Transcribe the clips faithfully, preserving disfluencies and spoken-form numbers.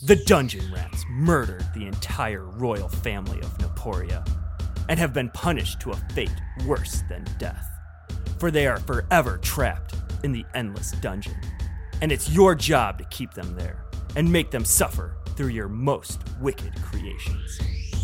The Dungeon Rats murdered the entire royal family of Naporia and have been punished to a fate worse than death. For they are forever trapped in the endless dungeon. And it's your job to keep them there and make them suffer through your most wicked creations.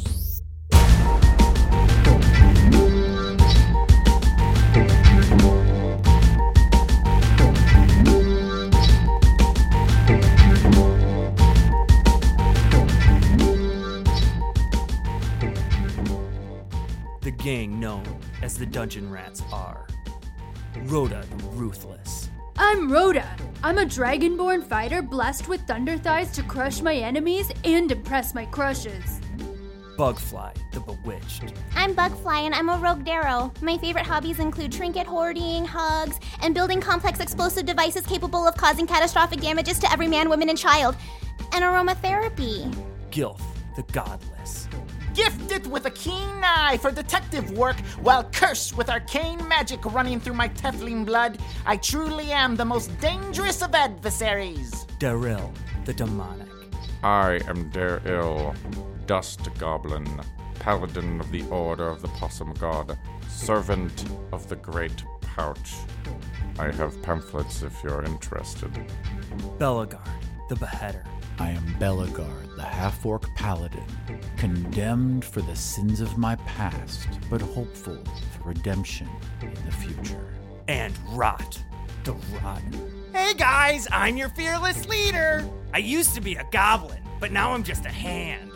The gang known as the Dungeon Rats are Rhoda the Ruthless. I'm Rhoda. I'm a dragonborn fighter blessed with thunder thighs to crush my enemies and impress my crushes. Bugfly the Bewitched. I'm Bugfly and I'm a rogue Darrow. My favorite hobbies include trinket hoarding, hugs, and building complex explosive devices capable of causing catastrophic damages to every man, woman, and child. And aromatherapy. Gilf the Godless. Gifted with a keen eye for detective work while cursed with arcane magic running through my Teflin blood, I truly am the most dangerous of adversaries. Darrell the Demonic. I am Darrell, Dust Goblin, Paladin of the Order of the Possum God, Servant of the Great Pouch. I have pamphlets if you're interested. Belagard the Beheader. I am Belagard, the half-orc paladin, condemned for the sins of my past, but hopeful for redemption in the future. And Rot the Rotten. Hey guys, I'm your fearless leader. I used to be a goblin, but now I'm just a hand.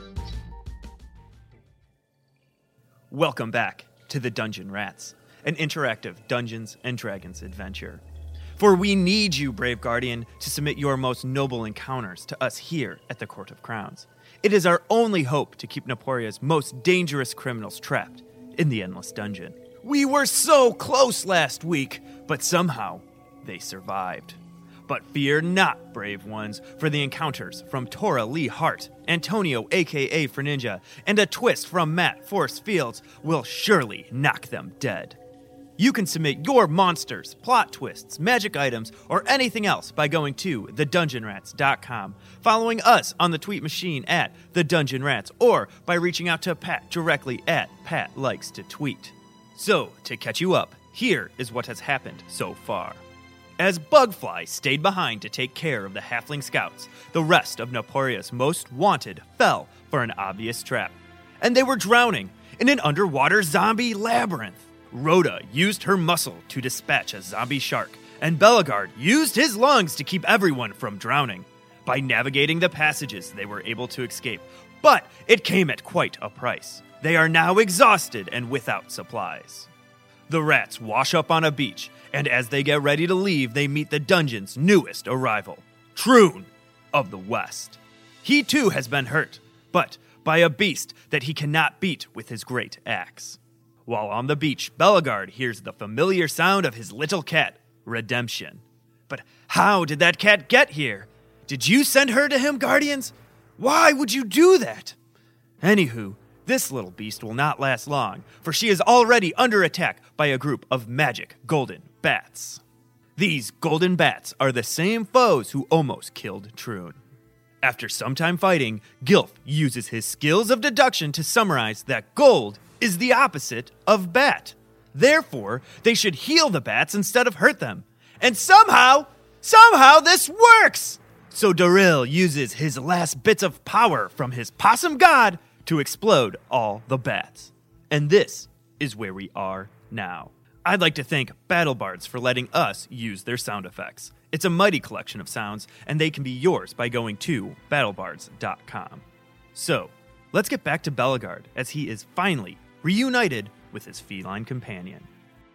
Welcome back to the Dungeon Rats, an interactive Dungeons and Dragons adventure. For we need you, Brave Guardian, to submit your most noble encounters to us here at the Court of Crowns. It is our only hope to keep Naporia's most dangerous criminals trapped in the Endless Dungeon. We were so close last week, but somehow they survived. But fear not, brave ones, for the encounters from Tora Lee Hart, Antonio aka Ferninja, and a twist from Matt Force Fields will surely knock them dead. You can submit your monsters, plot twists, magic items, or anything else by going to the dungeon rats dot com, following us on the tweet machine at the Dungeon Rats, or by reaching out to Pat directly at Pat Likes to Tweet. So, to catch you up, here is what has happened so far. As Bugfly stayed behind to take care of the Halfling Scouts, the rest of Naporia's most wanted fell for an obvious trap, and they were drowning in an underwater zombie labyrinth. Rhoda used her muscle to dispatch a zombie shark, and Belagard used his lungs to keep everyone from drowning. By navigating the passages, they were able to escape, but it came at quite a price. They are now exhausted and without supplies. The rats wash up on a beach, and as they get ready to leave, they meet the dungeon's newest arrival, Troon of the West. He too has been hurt, but by a beast that he cannot beat with his great axe. While on the beach, Belagard hears the familiar sound of his little cat, Redemption. But how did that cat get here? Did you send her to him, Guardians? Why would you do that? Anywho, this little beast will not last long, for she is already under attack by a group of magic golden bats. These golden bats are the same foes who almost killed Troon. After some time fighting, Gilf uses his skills of deduction to summarize that gold is the opposite of bat. Therefore, they should heal the bats instead of hurt them. And somehow, somehow this works! So Darrell uses his last bits of power from his possum god to explode all the bats. And this is where we are now. I'd like to thank BattleBards for letting us use their sound effects. It's a mighty collection of sounds, and they can be yours by going to battle bards dot com. So, let's get back to Belagard as he is finally reunited with his feline companion.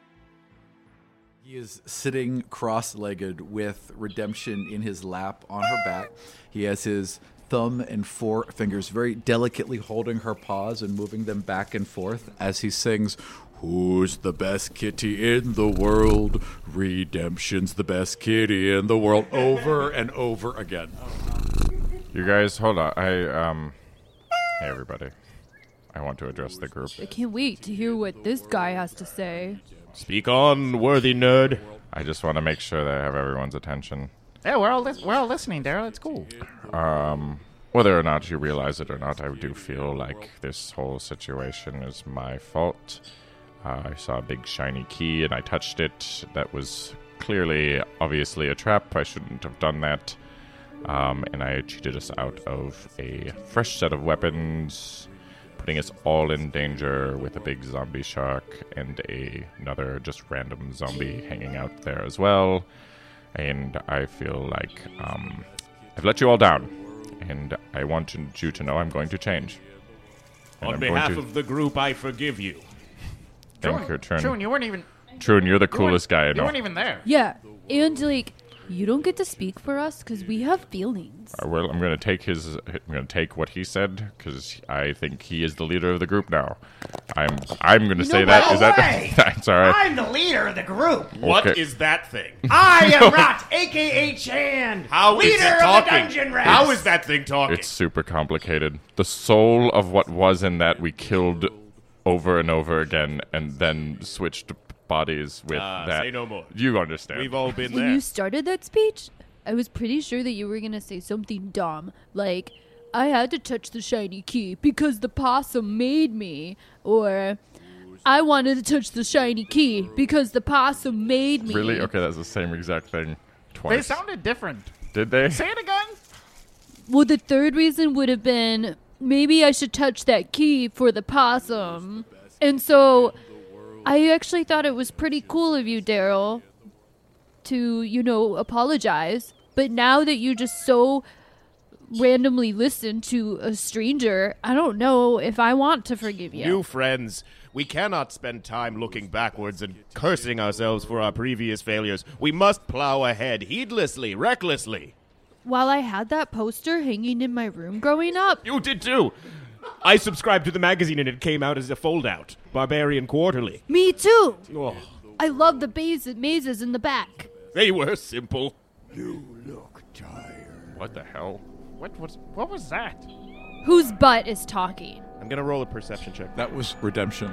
He is sitting cross-legged with Redemption in his lap on her back. He has his thumb and four fingers very delicately holding her paws and moving them back and forth as he sings, "Who's the best kitty in the world? Redemption's the best kitty in the world," over and over again. You guys, hold on. I, um... Hey, everybody. I want to address the group. I can't wait to hear what this guy has to say. Speak on, worthy nerd. I just want to make sure that I have everyone's attention. Yeah, we're all li- we're all listening, Daryl. It's cool. Um, whether or not you realize it or not, I do feel like this whole situation is my fault. Uh, I saw a big shiny key and I touched it. That was clearly, obviously, a trap. I shouldn't have done that. Um, and I cheated us out of a fresh set of weapons, putting us all in danger with a big zombie shark and a, another just random zombie hanging out there as well. And I feel like um, I've let you all down. And I want you to know I'm going to change. And On I'm behalf going to... of the group, I forgive you. Thank you, Trun. Trun, you weren't even. Trun, you're the you coolest guy I You know. weren't even there. Yeah, and like, you don't get to speak for us because we have feelings. Uh, well, I'm going to take his. I'm going to take what he said because I think he is the leader of the group now. I'm. I'm going to say that. no Is that? way! That's all right. I'm the leader of the group. What Okay. is that thing? I am Rot, a k a. Chand, How is leader it of talking? the Dungeon Rats. How is that thing talking? It's super complicated. The soul of what was in that we killed over and over again, and then switched bodies with Ah, that. say no more. You understand? We've all been When there. you started that speech, I was pretty sure that you were going to say something dumb, like, I had to touch the shiny key because the possum made me, or I wanted to touch the shiny key because the possum made me. Really? Okay, that's the same exact thing twice. They sounded different. Did they? Say it again. Well, the third reason would have been maybe I should touch that key for the possum. And so I actually thought it was pretty cool of you, Daryl, to, you know, apologize. But now that you just so randomly listened to a stranger, I don't know if I want to forgive you. New friends. We cannot spend time looking backwards and cursing ourselves for our previous failures. We must plow ahead heedlessly, recklessly. While I had that poster hanging in my room growing up, You did too. I subscribed to the magazine and it came out as a foldout. Barbarian Quarterly. me too. Oh, I love the mazes, mazes in the back. they were simple. What the hell? What was? What was that? Whose butt is talking? I'm gonna roll a perception check. That was redemption.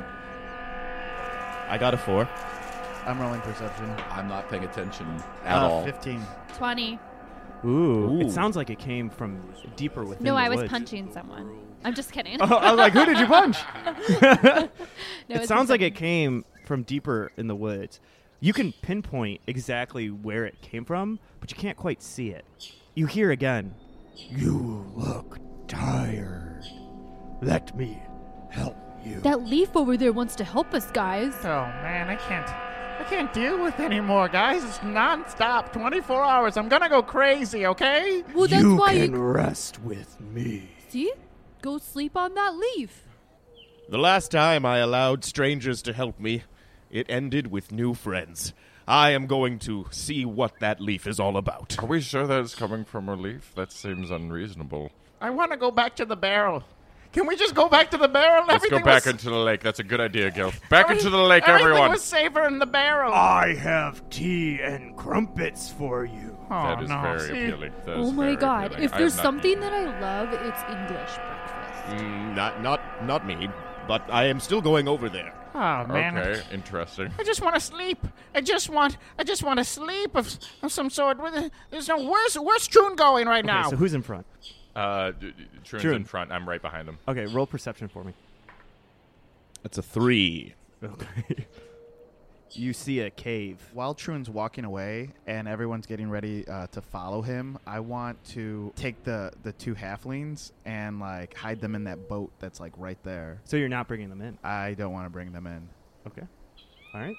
I got a four. I'm rolling perception. I'm not paying attention at Uh, all. fifteen. twenty. Ooh, Ooh. it sounds like it came from deeper within No, the I was woods. punching someone. I'm just kidding. Oh, I was like, who did you punch? No, It it's sounds like something- it came from deeper in the woods. You can pinpoint exactly where it came from, but you can't quite see it. You hear again. You look tired. Let me help you. That leaf over there wants to help us, guys. Oh man, I can't. I can't deal with it anymore, guys. It's nonstop, twenty-four hours. I'm gonna go crazy. Okay? Well, that's you why can you rest with me. see. Go sleep on that leaf. The last time I allowed strangers to help me, it ended with new friends. I am going to see what that leaf is all about. Are we sure that it's coming from a leaf? That seems unreasonable. I want to go back to the barrel. Can we just go back to the barrel? Let's go Everything back was, into the lake. That's a good idea, Gil. Back every- into the lake, everything everyone. was safer in the barrel. I have tea and crumpets for you. oh, That is no. very See? appealing. That is Oh my very god. appealing. If I there's have not- something that I love, it's English breakfast. Mm, not, not, not me, but I am still going over there. Oh man. Okay, interesting. I just want to sleep. I just want. I just want to sleep of, of some sort. There's no. Where's Where's Trun going right Okay, now? so who's in front? Uh, d- d- Trun's Trun. in front. I'm right behind him. Okay, roll perception for me. That's a three. Okay. You see a cave. While Trun's walking away and everyone's getting ready uh, to follow him, I want to take the the two halflings and like hide them in that boat that's like right there. So you're not bringing them in. I don't want to bring them in. Okay. All right.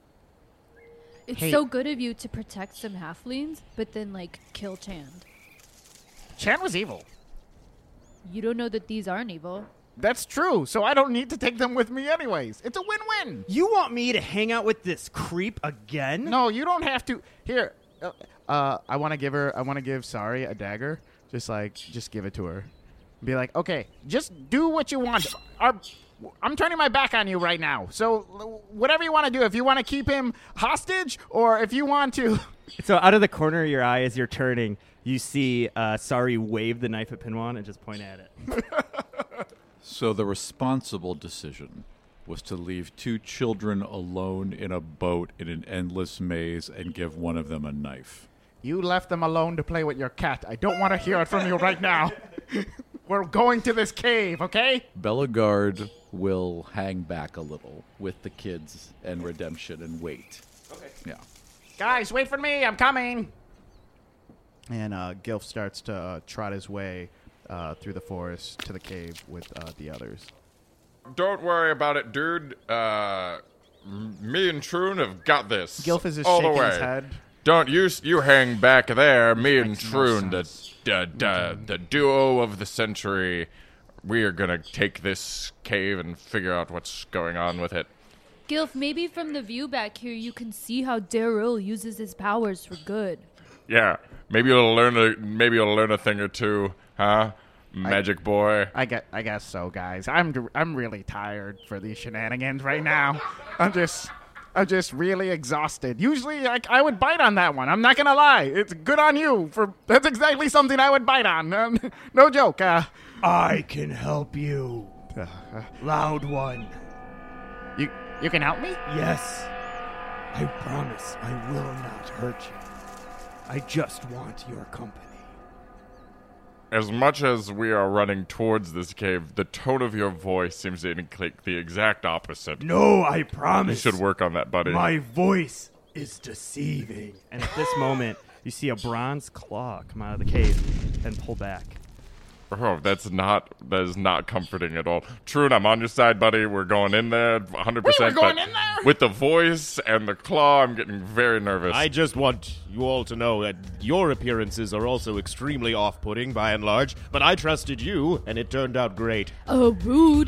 It's Hey. so good of you to protect some halflings, but then, like, kill Chand. Chan was evil. You don't know that these aren't evil. That's true. So I don't need to take them with me anyways. It's a win-win. You want me to hang out with this creep again? No, you don't have to. Here. Uh, Uh, I want to give her. I want to give Sari a dagger. Just like, just give it to her. Be like, okay, just do what you want. Our, I'm turning my back on you right now. So l- whatever you want to do, if you want to keep him hostage or if you want to. So out of the corner of your eye as you're turning, you see uh, Sari wave the knife at Pinwan and just point at it. So the responsible decision was to leave two children alone in a boat in an endless maze and give one of them a knife. You left them alone to play with your cat. I don't want to hear it from you right now. We're going to this cave, okay? Bellegarde will hang back a little with the kids and Redemption and wait. Okay. Yeah. Guys, wait for me. I'm coming. And uh, Gilf starts to uh, trot his way uh, through the forest to the cave with uh, the others. Don't worry about it, dude. Uh, m- me and Troon have got this. Gilf is just all the shaking way. his head. Don't you you hang back there. Me and Makes no Troon, the, sense. the, the, the duo of the century, we are going to take this cave and figure out what's going on with it. Gilf, maybe from the view back here, you can see how Daryl uses his powers for good. Yeah, maybe you'll learn a maybe you'll learn a thing or two, huh? Magic boy. I get, I guess so, guys. I'm, I'm really tired for these shenanigans right now. I'm just, I'm just really exhausted. Usually, I, I would bite on that one. I'm not gonna lie. It's good on you for. That's exactly something I would bite on. Um, no joke. Uh, I can help you. Loud one. you, you can help me? Yes. I promise I will not hurt you. I just want your company. As much as we are running towards this cave, the tone of your voice seems to indicate the exact opposite. No, I You promise. should work on that, buddy. My voice is deceiving. And at this moment, you see a bronze claw come out of the cave and pull back. Oh, that's not that is not comforting at all. Troon, I'm on your side, buddy. We're going in there one hundred percent. Wait, we're going but in there? With the voice and the claw, I'm getting very nervous. I just want you all to know that your appearances are also extremely off-putting by and large, but I trusted you, and it turned out great. Oh, rude.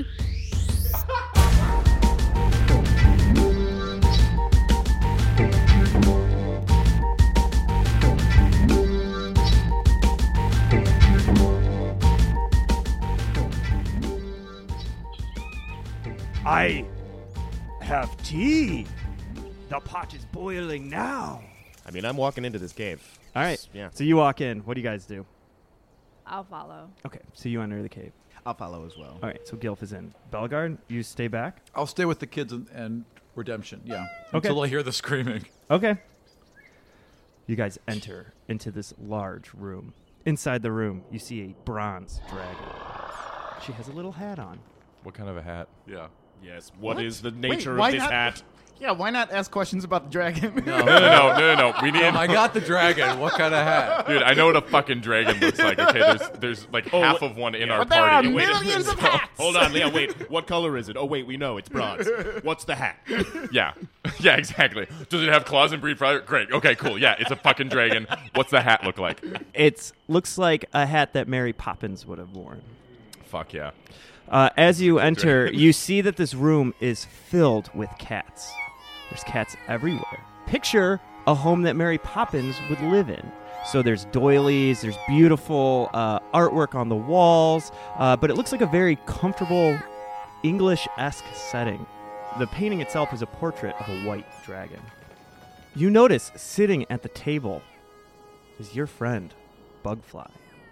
I have tea. The pot is boiling now. I mean, I'm walking into this cave. All right. Yeah. So you walk in. What do you guys do? I'll follow. Okay. So you enter the cave. I'll follow as well. All right. So Gilf is in. Bellegarde, you stay back. I'll stay with the kids and, and Redemption. Yeah. Okay. Until I hear the screaming. Okay. You guys enter into this large room. Inside the room, you see a bronze dragon. She has a little hat on. What kind of a hat? Yeah. Yes. What What? is the Wait, nature why of this not- hat? Yeah, why not ask questions about the dragon? No. No, no, no, no, no. We need. I got the dragon. What kind of hat? Dude, I know what a fucking dragon looks like. Okay, there's there's like Oh, half what- of one in yeah. our But there are party. Wait, millions of hats. Hold on, Leah. Wait. What color is it? Oh, wait. We know it's bronze. What's the hat? Yeah, yeah, exactly. Does it have claws and breed fire? Great. Okay, cool. Yeah, it's a fucking dragon. What's the hat look like? It looks like a hat that Mary Poppins would have worn. Fuck yeah. Uh, as you enter, you see that this room is filled with cats. There's cats everywhere. Picture a home that Mary Poppins would live in. So there's doilies, there's beautiful uh, artwork on the walls, uh, but it looks like a very comfortable English-esque setting. The painting itself is a portrait of a white dragon. You notice sitting at the table is your friend, Bugfly.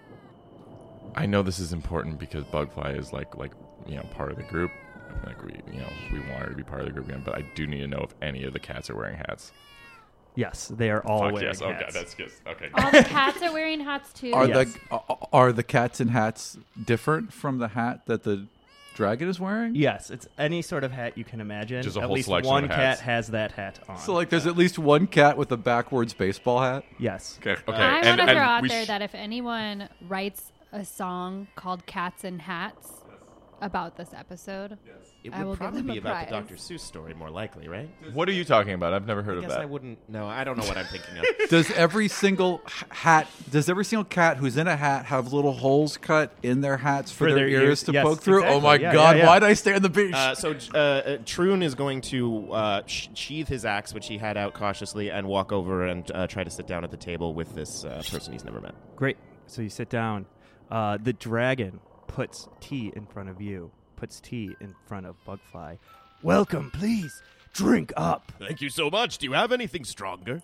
I know this is important because Bugfly is like like you know part of the group. Like we you know we want her to be part of the group again, but I do need to know if any of the cats are wearing hats. Yes, they are all Fuck wearing yes. hats. Okay, that's good. Okay. All the cats are wearing hats too. Are Yes. the uh, are the cats and hats different from the hat that the dragon is wearing? Yes, it's any sort of hat you can imagine. Just a at whole least selection one of cat hats. has that hat on. So like, there's at least one cat with a backwards baseball hat. yes. Okay. Okay. I and, want to and throw out we there sh- that if anyone writes a song called Cats and Hats about this episode, It I would will give probably them a be about the prize. Doctor Seuss story, more likely, right? What are you talking about? I've never heard I of guess that. I wouldn't. No, I don't know what I'm thinking of. Does every single h- hat, does every single cat who's in a hat have little holes cut in their hats for, For their, their ears, ears, to yes, poke through? Oh exactly. my Yeah, God, yeah, yeah. why'd I stay on the beach? Uh, so uh, uh, Troon is going to uh, sh- sheath his axe, which he had out cautiously, and walk over and uh, try to sit down at the table with this uh, person he's never met. Great. So you sit down. Uh, the dragon puts tea in front of you, puts tea in front of Bugfly. Welcome, please. Drink up. Thank you so much. Do you have anything stronger?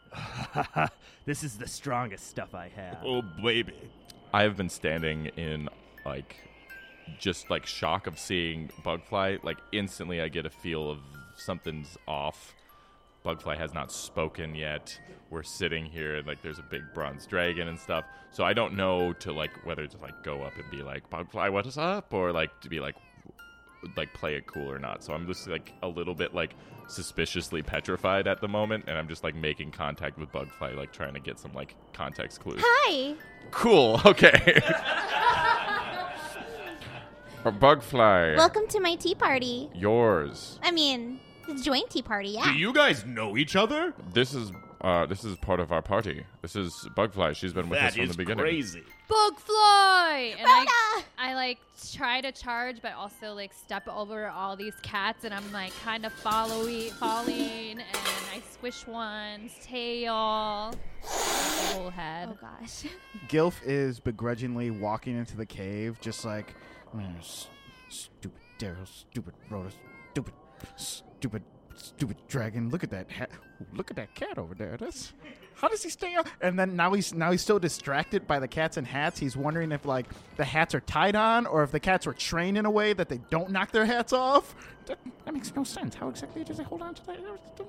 This is the strongest stuff I have. Oh, baby. I have been standing in like just like shock of seeing Bugfly. Like instantly, I get a feel of something's off. Bugfly has not spoken yet. We're sitting here, and like there's a big bronze dragon and stuff. So I don't know to like whether to like go up and be like, Bugfly, what is up, or like to be like, like play it cool or not. So I'm just like a little bit like suspiciously petrified at the moment, and I'm just like making contact with Bugfly, like trying to get some like context clues. Hi. Cool. Okay. A Bugfly. Welcome to my tea party. Yours. I mean, the joint tea party, yeah. Do you guys know each other? This is uh this is part of our party. This is Bugfly. She's been with That us from is the beginning. crazy. Bugfly! And I, Rhoda! I like try to charge, but also like step over all these cats, and I'm like kind of following, falling, and I squish one's tail, the whole head. Oh gosh. Gilf is begrudgingly walking into the cave, just like, "Man, s- stupid Daryl, stupid Rhoda, stupid, stupid, stupid dragon. Look at that hat. Look at that cat over there. That's how does he stay up?" And then now he's now he's so distracted by the cats and hats. He's wondering if like the hats are tied on, or if the cats were trained in a way that they don't knock their hats off. That, that makes no sense. How exactly does they hold on to that?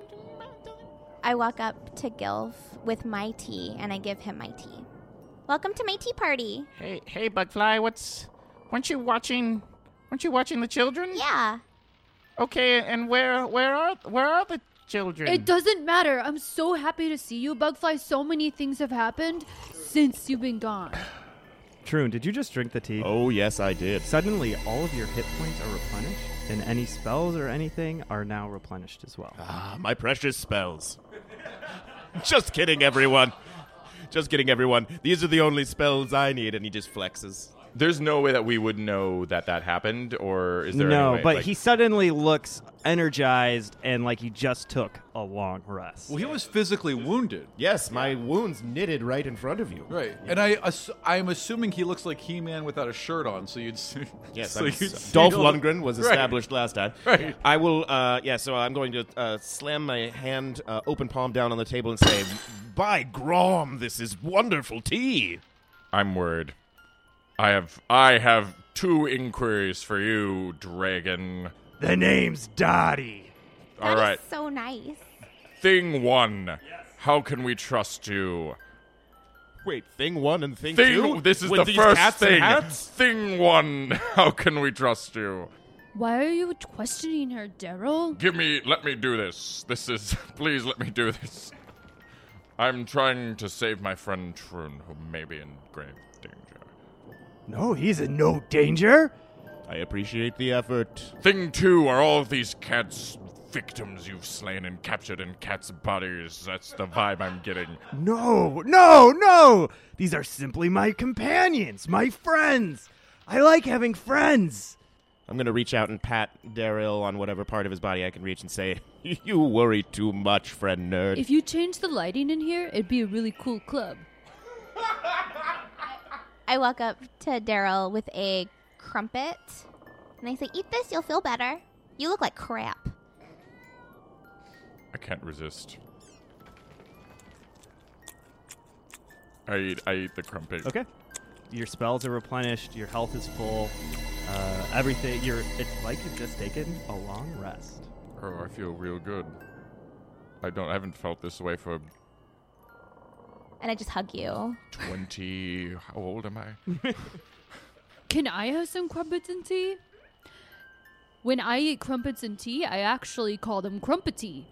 I walk up to Gilf with my tea, and I give him my tea. Welcome to my tea party. Hey, hey, Bugfly. What's? Weren't you watching? Weren't you watching the children? Yeah. Okay, and where where are where are the children? It doesn't matter. I'm so happy to see you, Bugfly. So many things have happened since you've been gone. Troon, did you just drink the tea? Oh, yes, I did. Suddenly, all of your hit points are replenished, and any spells or anything are now replenished as well. Ah, my precious spells. Just kidding, everyone. Just kidding, everyone. These are the only spells I need, and he just flexes. There's no way that we would know that that happened, or is there No, any way? but like, he suddenly looks energized and like he just took a long rest. Well, he was physically wounded. Yes, my wounds knitted right in front of you. Right. And I, ass- I'm assuming he looks like He-Man without a shirt on, so you'd see. Yes, so I'm you'd s- see Dolph all- Lundgren was Right. established last time. Right. I will, uh, yeah, so I'm going to uh, slam my hand, uh, open palm down on the table and say, by Grom, this is wonderful tea. I'm worried. I have I have two inquiries for you, dragon. The name's Dottie. All That is right. so nice. Thing one. How can we trust you? Wait, thing one and thing, Thing. two? This is With the these first cats and thing. hats? Thing one. How can we trust you? Why are you questioning her, Daryl? Give me. Let me do this. This is. Please let me do this. I'm trying to save my friend Troon, who may be in grave danger. No, he's in no danger. I appreciate the effort. Thing two, are all of these cats victims you've slain and captured in cats' bodies? That's the vibe I'm getting. No, no, no. These are simply my companions, my friends. I like having friends. I'm going to reach out and pat Daryl on whatever part of his body I can reach and say, you worry too much, friend nerd. If you change the lighting in here, it'd be a really cool club. I walk up to Daryl with a crumpet, and I say, eat this, you'll feel better. You look like crap. I can't resist. I eat, I eat the crumpet. Okay. Your spells are replenished. Your health is full. Uh, everything. You're. It's like you've just taken a long rest. Oh, I feel real good. I don't. I haven't felt this way for And I just hug you. twenty. How old am I? Can I have some crumpets and tea? When I eat crumpets and tea, I actually call them crumpety.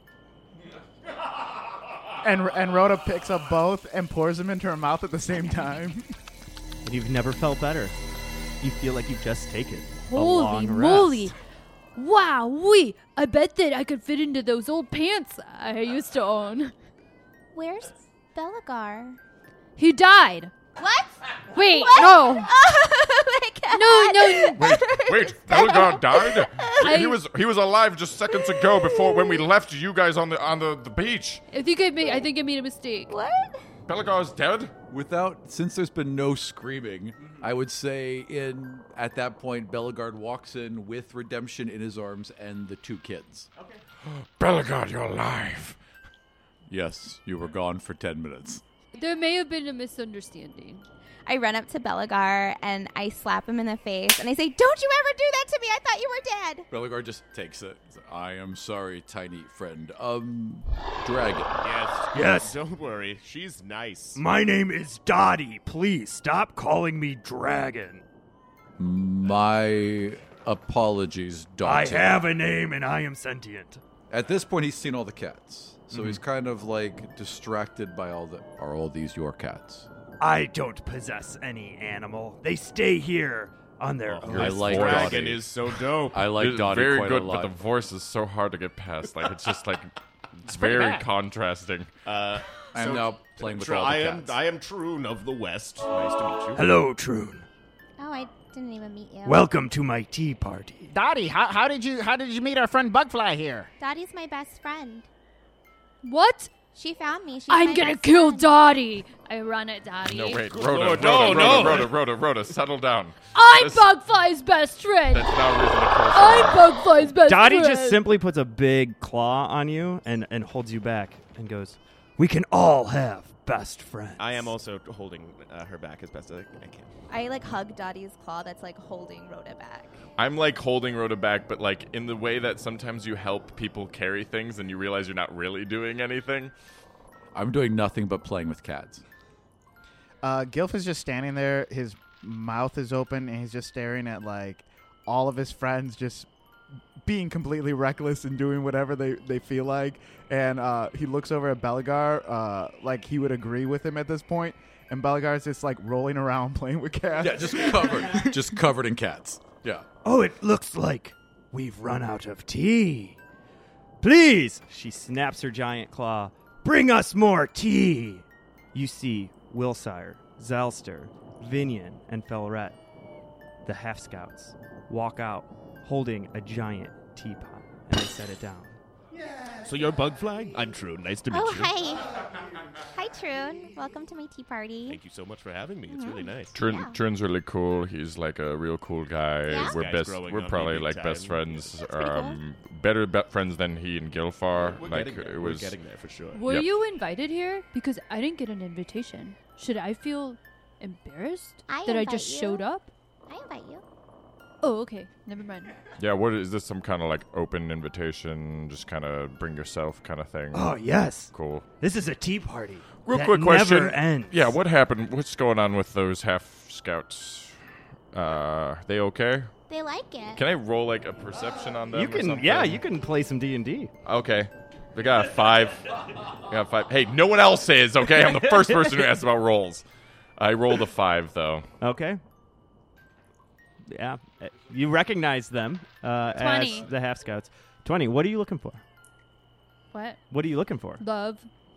And and Rhoda picks up both and pours them into her mouth at the same time. And you've never felt better. You feel like you've just taken a Holy long moly! rest. Wow, wee! I bet that I could fit into those old pants I used to own. Where's Belagar? He died. What? Wait, What? no. Oh my god. No, no. Wait, wait. Belgar died. I- he was he was alive just seconds ago before when we left you guys on the on the, the beach. I think I made. I think I made a mistake. What? Belgar's dead. Without, since there's been no screaming, I would say in at that point, Bellegarde walks in with Redemption in his arms and the two kids. Belgar, you're alive. Yes, you were gone for ten minutes. There may have been a misunderstanding. I run up to Belagar and I slap him in the face and I say, "Don't you ever do that to me! I thought you were dead." Belagar just takes it. I am sorry, tiny friend. Um, Dragon. Yes. Yes. Don't worry. She's nice. My name is Dottie. Please stop calling me Dragon. My apologies, I Dottie. have a name and I am sentient. At this point, he's seen all the cats, so Mm-hmm. he's kind of like distracted by all the. Are all these your cats? I don't possess any animal. They stay here on their Oh, own. your I like dragon Dottie. is so dope. I like It's Dottie very quite good, a but lot. the voice is so hard to get past. Like it's just like it's pretty very bad. contrasting. Uh, I am so- now playing with Tr- all the I am cats. I am Troon of the West. Nice to meet you. Hello, Troon. Oh, I didn't even meet you. Welcome to my tea party. Dottie, how, how did you how did you meet our friend Bugfly here? Dottie's my best friend. What? She found me. She's I'm my gonna best kill friend. Dottie. I run at Dottie. No, wait, Good Rhoda, Lord, Rhoda, no, Rhoda, no. Rhoda, Rhoda, Rhoda, settle down. I'm This- Bugfly's best friend. That's not reason to curse. I'm Bugfly's best Dottie friend. just simply puts a big claw on you and, and holds you back and goes, "We can all have best friends." I am also holding uh, her back as best as I can. I like hug Dottie's claw that's like holding Rhoda back. I'm like holding Rhoda back, but like in the way that sometimes you help people carry things and you realize you're not really doing anything. I'm doing nothing but playing with cats. Uh, Gilf is just standing there. His mouth is open, and he's just staring at like all of his friends, just being completely reckless and doing whatever they, they feel like. And uh, he looks over at Belagar, uh, like he would agree with him at this point. And Belagar's just like rolling around playing with cats. Yeah, just covered, just covered in cats. Yeah. Oh, it looks like we've run out of tea. Please, she snaps her giant claw. Bring us more tea. You see Wilsire, Zalster, Vinian, and Felret, the half scouts, walk out holding a giant teapot, and they set it down. So you're Bugfly? I'm Troon. Nice to meet Oh, you. hi. Hi, Troon. Welcome to my tea party. Thank you so much for having me. It's really nice. Trin, Yeah. Trin's really cool. He's like a real cool guy. Yeah? We're This guy's best. growing We're on me probably big like time. best friends. pretty cool. Um, better be- friends than he and Gilf are. We're like getting there. it was. We're getting there for sure. Were Yep. you invited here? Because I didn't get an invitation. Should I feel embarrassed I that I invite just you. showed up? I invite you. Oh, okay. Never mind. Yeah. What is this? Some kind of like open invitation? Just kind of bring yourself kind of thing. Oh, yes. Cool. This is a tea party. Real that quick never question. ends. Yeah. What happened? What's going on with those half scouts? Uh, they okay? They like it. Can I roll like a perception on them? You or can, something? yeah, you can play some D and D. Okay. We got a five. We got a five. Hey, no one else is, okay? I'm the first person who asked about rolls. I rolled a five, though. Okay. Yeah, uh, you recognize them uh, twenty. as the half scouts. Twenty. What are you looking for? What? What are you looking for? Love.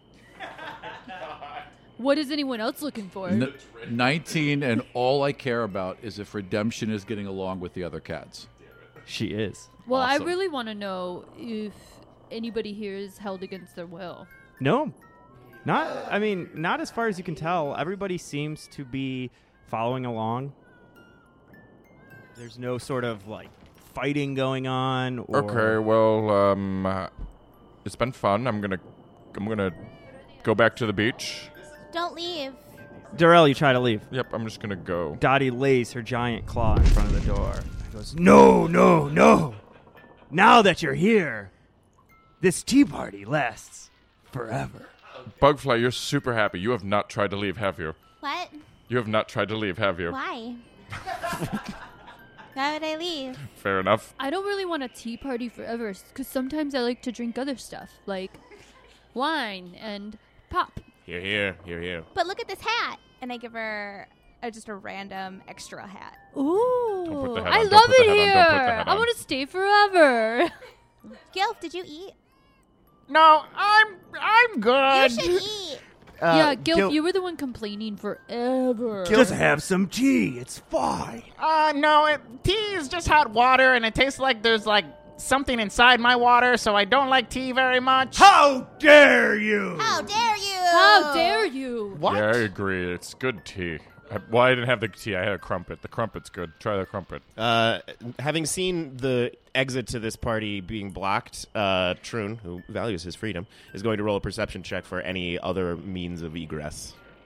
What is anyone else looking for? N- nineteen, and all I care about is if Redemption is getting along with the other cats. She is. well, awesome. I really want to know if anybody here is held against their will. No, not. I mean, not as far as you can tell. Everybody seems to be following along. There's no sort of like fighting going on. Or Okay, well, um, uh, it's been fun. I'm gonna, I'm gonna go back to the beach. Don't leave. Darrell, you try to leave. Yep, I'm just gonna go. Dottie lays her giant claw in front of the door. He goes, no, no, no. Now that you're here, this tea party lasts forever. Bugfly, you're super happy. You have not tried to leave, have you? What? You have not tried to leave, have you? Why? Why would I leave? Fair enough. I don't really want a tea party forever because sometimes I like to drink other stuff like wine and pop. Here, here, here, here. But look at this hat. And I give her uh, just a random extra hat. Ooh, Don't put the hat I on, don't love put the it hat on, here. don't put the hat I on. want to stay forever. Gilf, did you eat? No, I'm I'm good. You should eat. Uh, yeah, Gil, Gil- you were the one complaining forever. Just have some tea. It's fine. Uh, no, it, tea is just hot water, and it tastes like there's like something inside my water, so I don't like tea very much. How dare you? How dare you? How dare you? What? Yeah, I agree. It's good tea. I, well, I didn't have the tea. I had a crumpet. The crumpet's good. Try the crumpet. Uh, having seen the exit to this party being blocked, uh, Troon, who values his freedom, is going to roll a perception check for any other means of egress.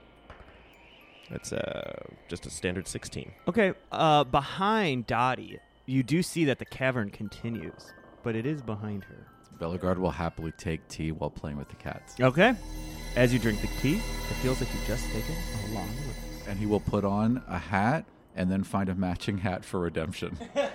That's uh, just a standard sixteen. Okay, uh, behind Dottie, you do see that the cavern continues, but it is behind her. Bellegarde will happily take tea while playing with the cats. Okay. As you drink the tea, it feels like you've just taken a long rest. And he will put on a hat and then find a matching hat for redemption.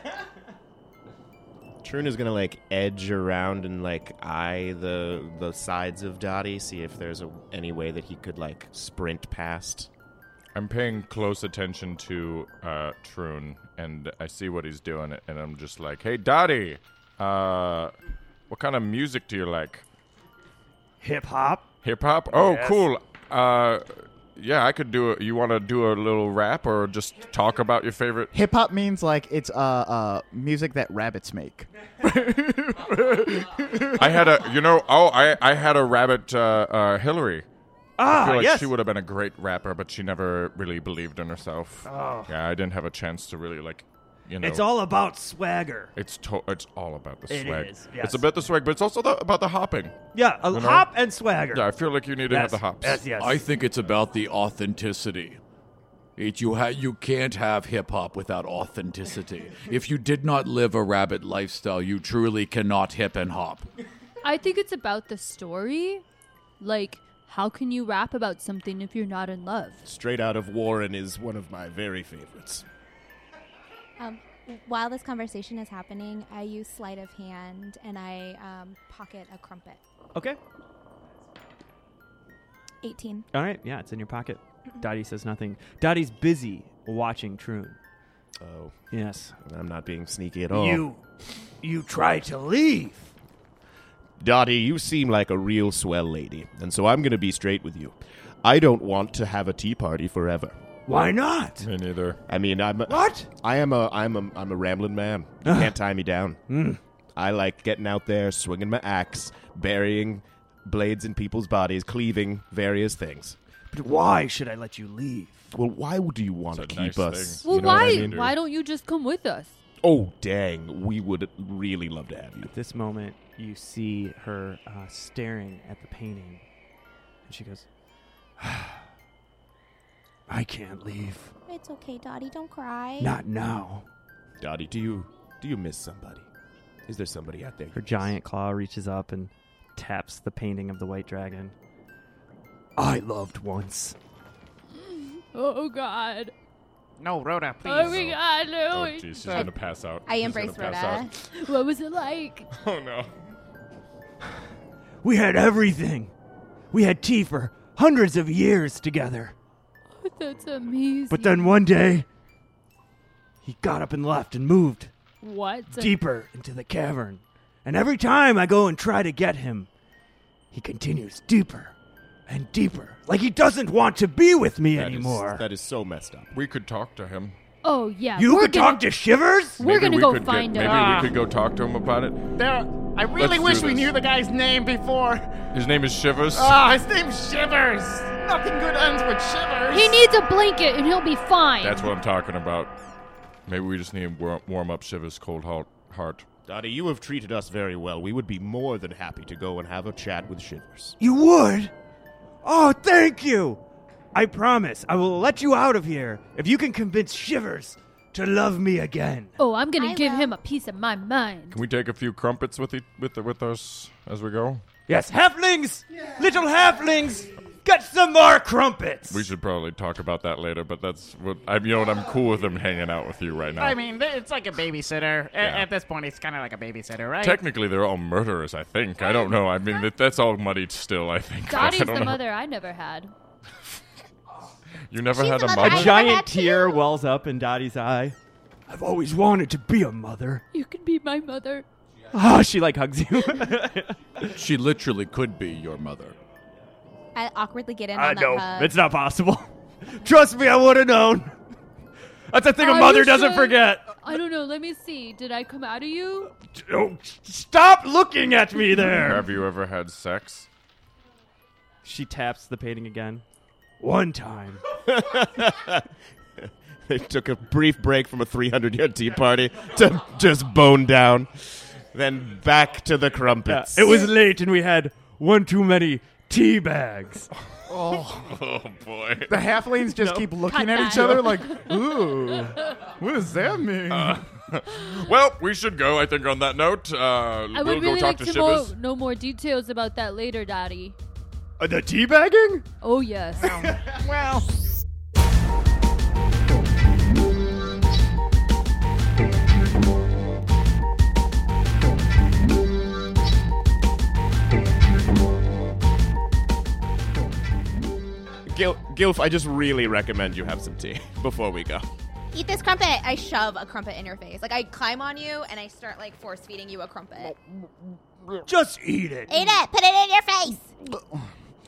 Troon is gonna like edge around and like eye the the sides of Dottie, see if there's a, any way that he could like sprint past. I'm paying close attention to uh, Troon, and I see what he's doing, and I'm just like, hey, Dottie, uh, what kind of music do you like? Hip hop. Hip hop? Oh, Yes. cool. Uh, yeah, I could do it. You want to do a little rap or just talk about your favorite? Hip hop means like it's uh, uh music that rabbits make. I had a, you know, oh, I, I had a rabbit, uh, uh, Hillary. Ah, I feel like yes. she would have been a great rapper, but she never really believed in herself. Oh. Yeah, I didn't have a chance to really, like, you know. It's all about swagger. It's to- It's all about the It swag. is, yes. It's about the swag, but it's also the, about the hopping. Yeah, a You know? hop and swagger. Yeah, I feel like you need to yes. have the hops. Yes, yes. I think it's about the authenticity. It, you, ha- you can't have hip-hop without authenticity. If you did not live a rabbit lifestyle, you truly cannot hip and hop. I think it's about the story. Like, how can you rap about something if you're not in love? Straight Out of Warren is one of my very favorites. Um, while this conversation is happening, I use sleight of hand and I um, pocket a crumpet. Okay. eighteen. All right. Yeah, it's in your pocket. Dottie says nothing. Dottie's busy watching Troon. Oh, Yes. I'm not being sneaky at all. You, you try to leave. Dottie, you seem like a real swell lady, and so I'm going to be straight with you. I don't want to have a tea party forever. Why not? Me neither. I mean, I'm a, What? I am a I'm a I'm a rambling man. You can't tie me down. Mm. I like getting out there, swinging my axe, burying blades in people's bodies, cleaving various things. But why should I let you leave? Well, why would you want to It's a keep nice us? thing. Well, You know what why? I mean? Why don't you just come with us? Oh, dang. We would really love to have you. At this moment, you see her uh, staring at the painting. And she goes, I can't leave. It's okay, Dottie. Don't cry. Not now. Dottie, do you do you miss somebody? Is there somebody out there? Her giant claw reaches up and taps the painting of the white dragon. I loved once. Oh, God. No, Rhoda, please. Oh, my God, no. Oh, jeez, she's going to pass out. I She's embrace gonna pass Rhoda. out. What was it like? Oh, no. We had everything. We had tea for hundreds of years together. That's amazing. But then one day, he got up and left and moved What? deeper into the cavern. And every time I go and try to get him, he continues deeper and deeper. Like he doesn't want to be with me That is- anymore. that is so messed up. We could talk to him. Oh, yeah. you we're could gonna, talk to Shivers? We're Maybe going to we go could find get, him. Maybe Ah. we could go talk to him about it. There, I really Let's wish do we this. knew the guy's name before. His name is Shivers. Ah, his name's Shivers. Nothing good ends with Shivers. He needs a blanket and he'll be fine. That's what I'm talking about. Maybe we just need to war- warm up Shivers' cold heart. heart. Dottie, you have treated us very well. We would be more than happy to go and have a chat with Shivers. You would? Oh, thank you. I promise I will let you out of here if you can convince Shivers to love me again. Oh, I'm going I to give will. him a piece of my mind. Can we take a few crumpets with, e- with, with us as we go? Yes, halflings! Little halflings! Get some more crumpets! We should probably talk about that later, but that's what I. You know what? I'm cool with him hanging out with you right now. I mean, th- it's like a babysitter. A- Yeah. At this point, it's kind of like a babysitter, right? Technically, they're all murderers. I think. I don't know. I mean, that, that's all muddied still. I think. I Dottie's don't the know. mother I never had. You never She's had the a mother mother. I A never giant had tear two. wells up in Dottie's eye. I've always wanted to be a mother. You can be my mother. Ah, she like hugs you. She literally could be your mother. I awkwardly get in I on that know. hug. It's not possible. Trust me, I would have known. That's a thing a Are mother you doesn't sure? forget. I don't know. Let me see. Did I come out of you? Oh, stop looking at me there. Have you ever had sex? She taps the painting again. One time. They took a brief break from a three hundred yard tea party to just bone down. Then back to the Yeah, crumpets. it was late and we had one too many tea bags. Oh, Oh, boy. the halflings just No. keep looking Cut at that. each other like, ooh, what does that mean? Well, we should go, I think, on that note. Uh, I we'll would go really talk like to to Shivers. mo- know more details about that later, Daddy. Uh, the tea bagging? Oh, yes. Well, Gil- Gilf, I just really recommend you have some tea before we go. Eat this crumpet. I shove a crumpet in your face. Like I climb on you and I start like force feeding you a crumpet. Just eat it. Eat it. Put it in your face.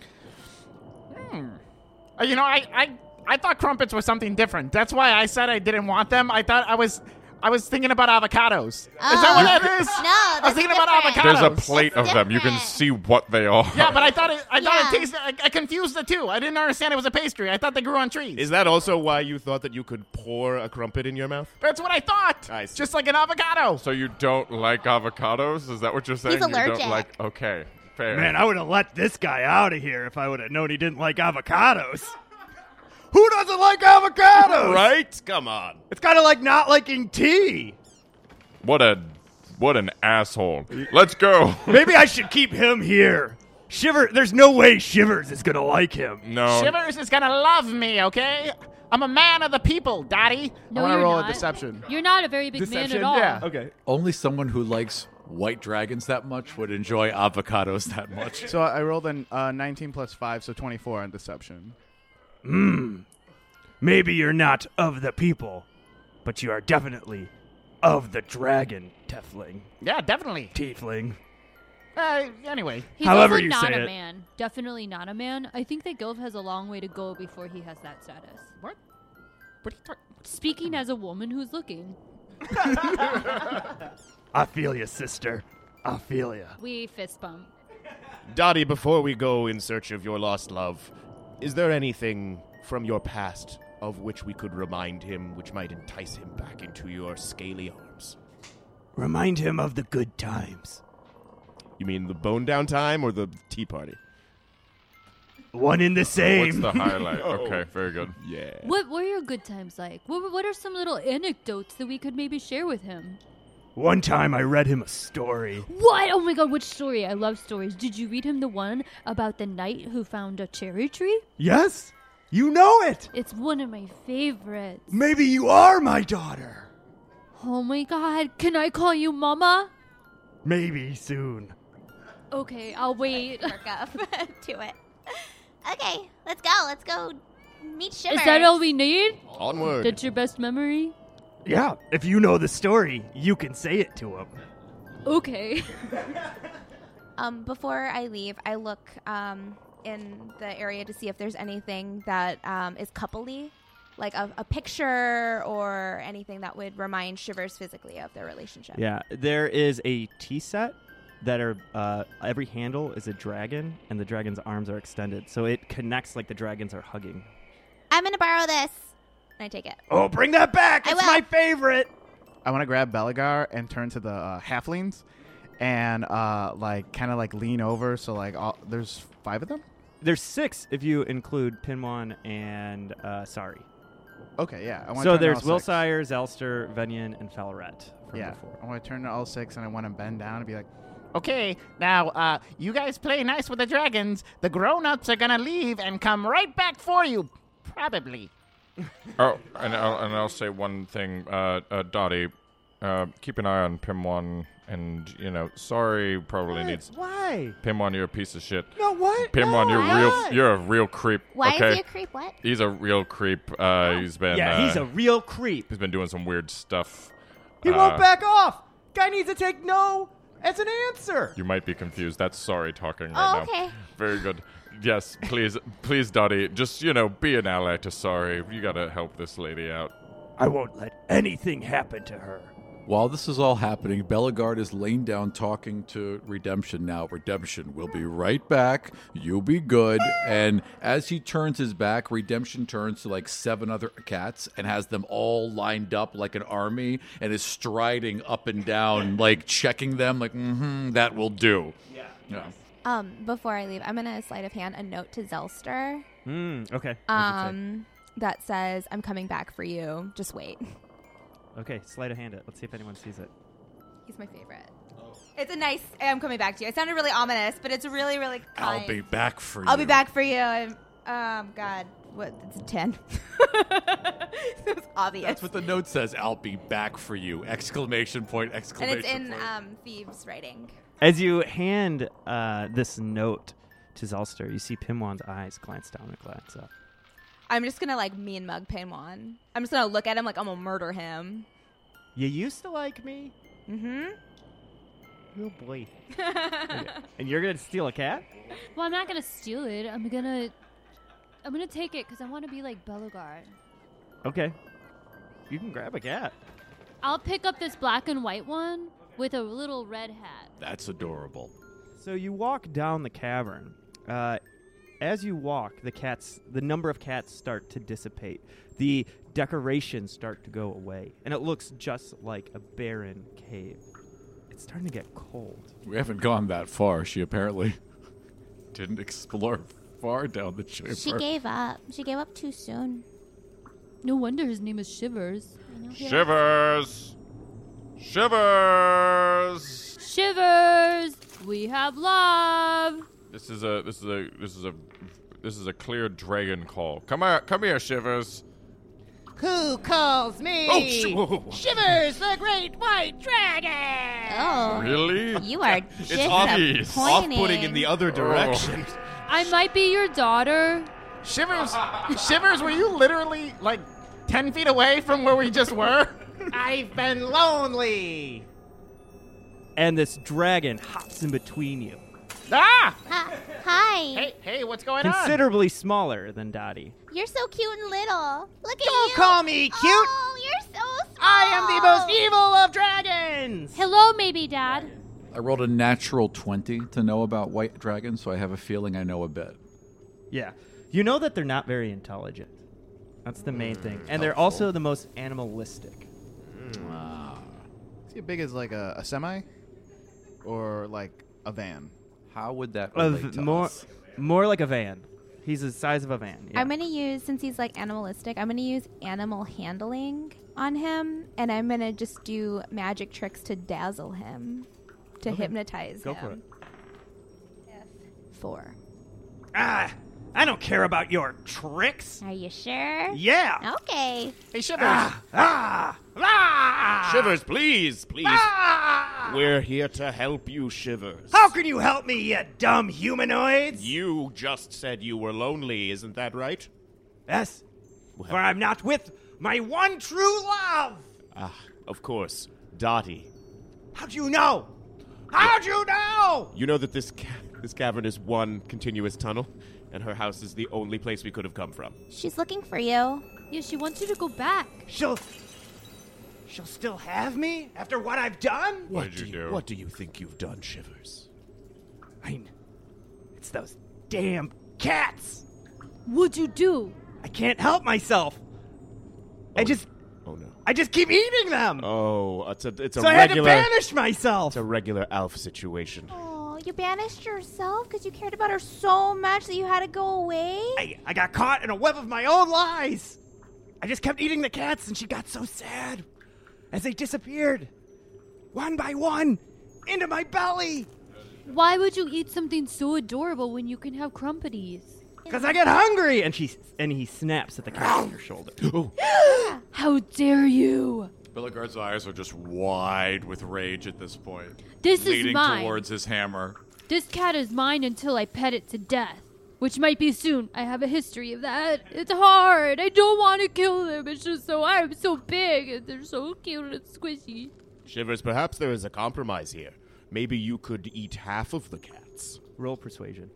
Uh, you know, I, I, I thought crumpets were something different. That's why I said I didn't want them. I thought I was, I was thinking about avocados. Is that what that is? No, I was that's thinking about different. avocados. There's a plate It's of them. You can different. see what they are. Yeah, but I thought it. I thought Yeah. it tasted. I, I confused the two. I didn't understand it was a pastry. I thought they grew on trees. Is that also why you thought that you could pour a crumpet in your mouth? That's what I thought. I see. Just like an avocado. So you don't like avocados? Is that what you're saying? He's You allergic. don't like. Okay, fair. Man, I would have let this guy out of here if I would have known he didn't like avocados. Who doesn't like avocados? Right? Come on. It's kind of like not liking tea. What a, what an asshole. Let's go. Maybe I should keep him here. Shiver, there's no way Shivers is gonna like him. No. Shivers is gonna love me. Okay. I'm a man of the people, Daddy. No, I want to you're roll not. a deception. You're not a very big Deception? man at all. Yeah. Okay. Only someone who likes white dragons that much would enjoy avocados that much. So I rolled a uh, nineteen plus five, so twenty-four on deception. Maybe you're not of the people, but you are definitely of the dragon, Tefling. Yeah, definitely. Tiefling. Uh, anyway, He's However also you not say a it. man. Definitely not a man. I think that Gilf has a long way to go before he has that status. what? What are you talking? Speaking as a woman who's looking. I feel you, sister. I feel you. We fist bump. Dottie, before we go in search of your lost love, is there anything from your past of which we could remind him, which might entice him back into your scaly arms? Remind him of the good times. You mean the bone down time or the tea party? One in the same. What's the highlight? Okay, very good. Yeah. What were your good times like? What, what are some little anecdotes that we could maybe share with him? One time I read him a story. What? Oh my god, which story? I love stories. Did you read him the one about the knight who found a cherry tree? Yes? You know it! It's one of my favorites. Maybe you are my daughter. Oh my god, can I call you Mama? Maybe soon. Okay, I'll wait. Work up to it. Okay, let's go. Let's go meet Shivers. Is that all we need? Onward. That's your best memory? Yeah, if you know the story, you can say it to him. Okay. Um, before I leave, I look um, in the area to see if there's anything that um, is coupley, like a, a picture or anything that would remind Shivers physically of their relationship. Yeah, there is a tea set that are uh, every handle is a dragon, and the dragon's arms are extended, so it connects like the dragons are hugging. I'm gonna borrow this. And I take it. Oh, bring that back! I It's will. my favorite! I want to grab Belagar and turn to the uh, halflings, and uh, like kind of like lean over. So like, all, there's five of them. There's six if you include Pinwan and uh, Sari. Okay, yeah. I wanna So turn to there's all six. Wilsire, Zelster, Venyan, and Falret from Yeah, before. I want to turn to all six, and I want to bend down and be like, "Okay, now uh, you guys play nice with the dragons. The grown-ups are gonna leave and come right back for you, probably." Oh, and I'll, and I'll say one thing, uh, uh, Dottie. Uh, keep an eye on Pimwan, and you know, sorry, probably needs Why? Pimwan. You're a piece of shit. No, what? Pimwan, No, you're what? real. You're a real creep. Why okay? is he a creep? What? He's a real creep. Uh, he's been. Yeah, uh, he's a real creep. He's been doing some weird stuff. He Uh, won't back off. Guy needs to take no as an answer. You might be confused. That's sorry talking Oh, right okay. now. Very good. Yes, please, please, Dottie. Just you know, be an ally to Sorry. You gotta help this lady out. I won't let anything happen to her. While this is all happening, Belagard is laying down talking to Redemption now. Redemption, we'll be right back. You'll be good. And as he turns his back, Redemption turns to like seven other cats and has them all lined up like an army and is striding up and down, like checking them, like, mm-hmm, that will do. Yeah. yeah. Um, before I leave, I'm gonna sleight of hand a note to Zelster. Mm, okay. What'd you say? Um, that says, "I'm coming back for you. Just wait." Okay, sleight of hand it. Let's see if anyone sees it. He's my favorite. It's a nice. I'm coming back to you. It sounded really ominous, but it's really, really kind. I'll be back for you. I'll be back for you. I'm, um, God, what? It's a ten. It was obvious. That's what the note says. I'll be back for you! Exclamation point! And Exclamation it's in point! um, Thieves' writing. As you hand uh, this note to Zelster, you see Pinwan's eyes glance down and glance up. I'm just gonna like mean mug Pinwan. I'm just gonna look at him like I'm gonna murder him. You used to like me? Mm-hmm. Oh boy. Okay. And you're gonna steal a cat? Well, I'm not gonna steal it. I'm gonna, I'm gonna take it because I want to be like Bellegarde. Okay. You can grab a cat. I'll pick up this black and white one with a little red hat. That's adorable. So you walk down the cavern. Uh, as you walk, the cats, the number of cats start to dissipate. The decorations start to go away, and it looks just like a barren cave. It's starting to get cold. We haven't gone that far. She apparently didn't explore far down the chamber. She gave up. She gave up too soon. No wonder his name is Shivers. I know he Shivers! Shivers! Shivers! We have love! This is a this is a this is a this is a clear dragon call. Come here, come here, Shivers. Who calls me? Oh, sh- whoa, whoa, whoa. Shivers, the great white dragon! Oh. Really? You are It's obvious. disappointing. Off-putting in the other direction. I might be your daughter. Shivers, Shivers, were you literally like ten feet away from where we just were? I've been lonely. And this dragon hops in between you. Ah! Hi. Hi. Hey, hey, what's going on? Considerably smaller than Dottie. You're so cute and little. Look at Don't you. call me cute. Oh, you're so small. I am the most evil of dragons. Hello, maybe, Dad. I rolled a natural twenty to know about white dragons, so I have a feeling I know a bit. Yeah. You know that they're not very intelligent. That's the main thing. And they're helpful. also the most animalistic. Is he as big as like a, a semi, or like a van? How would that Of relate to more, us? more like a van. He's the size of a van. Yeah. I'm gonna use, since he's like animalistic, I'm gonna use animal handling on him, and I'm gonna just do magic tricks to dazzle him, to Okay. hypnotize Go him. for it. Four. Ah, I don't care about your tricks. Are you sure? Yeah. Okay. Hey, Shivers. Ah, ah, ah. Shivers, please, please. Ah! We're here to help you, Shivers. How can you help me, you dumb humanoids? You just said you were lonely, isn't that right? Yes. For I'm not with my one true love. Ah, of course. Dottie. How'd you know? How'd you know? You know that this ca- this cavern is one continuous tunnel, and her house is the only place we could have come from. She's looking for you. Yeah, she wants you to go back. She'll. She'll still have me after what I've done? What do you What do you think you've done, Shivers? I mean, it's those damn cats. What'd you do? I can't help myself. I just. Oh no. I just keep eating them. Oh, it's a it's a so I had regular to banish myself. it's a regular Alf situation. Oh, you banished yourself because you cared about her so much that you had to go away? I, I got caught in a web of my own lies. I just kept eating the cats, and she got so sad as they disappeared, one by one, into my belly. Why would you eat something so adorable when you can have crumpities? Because I get hungry. And she and he snaps at the cat on your shoulder. How dare you? Billigard's eyes are just wide with rage at this point. This is leading mine. towards his hammer. This cat is mine until I pet it to death, which might be soon. I have a history of that. It's hard. I don't want to kill them. It's just so I'm so big and they're so cute and squishy. Shivers, perhaps there is a compromise here. Maybe you could eat half of the cats. Roll persuasion.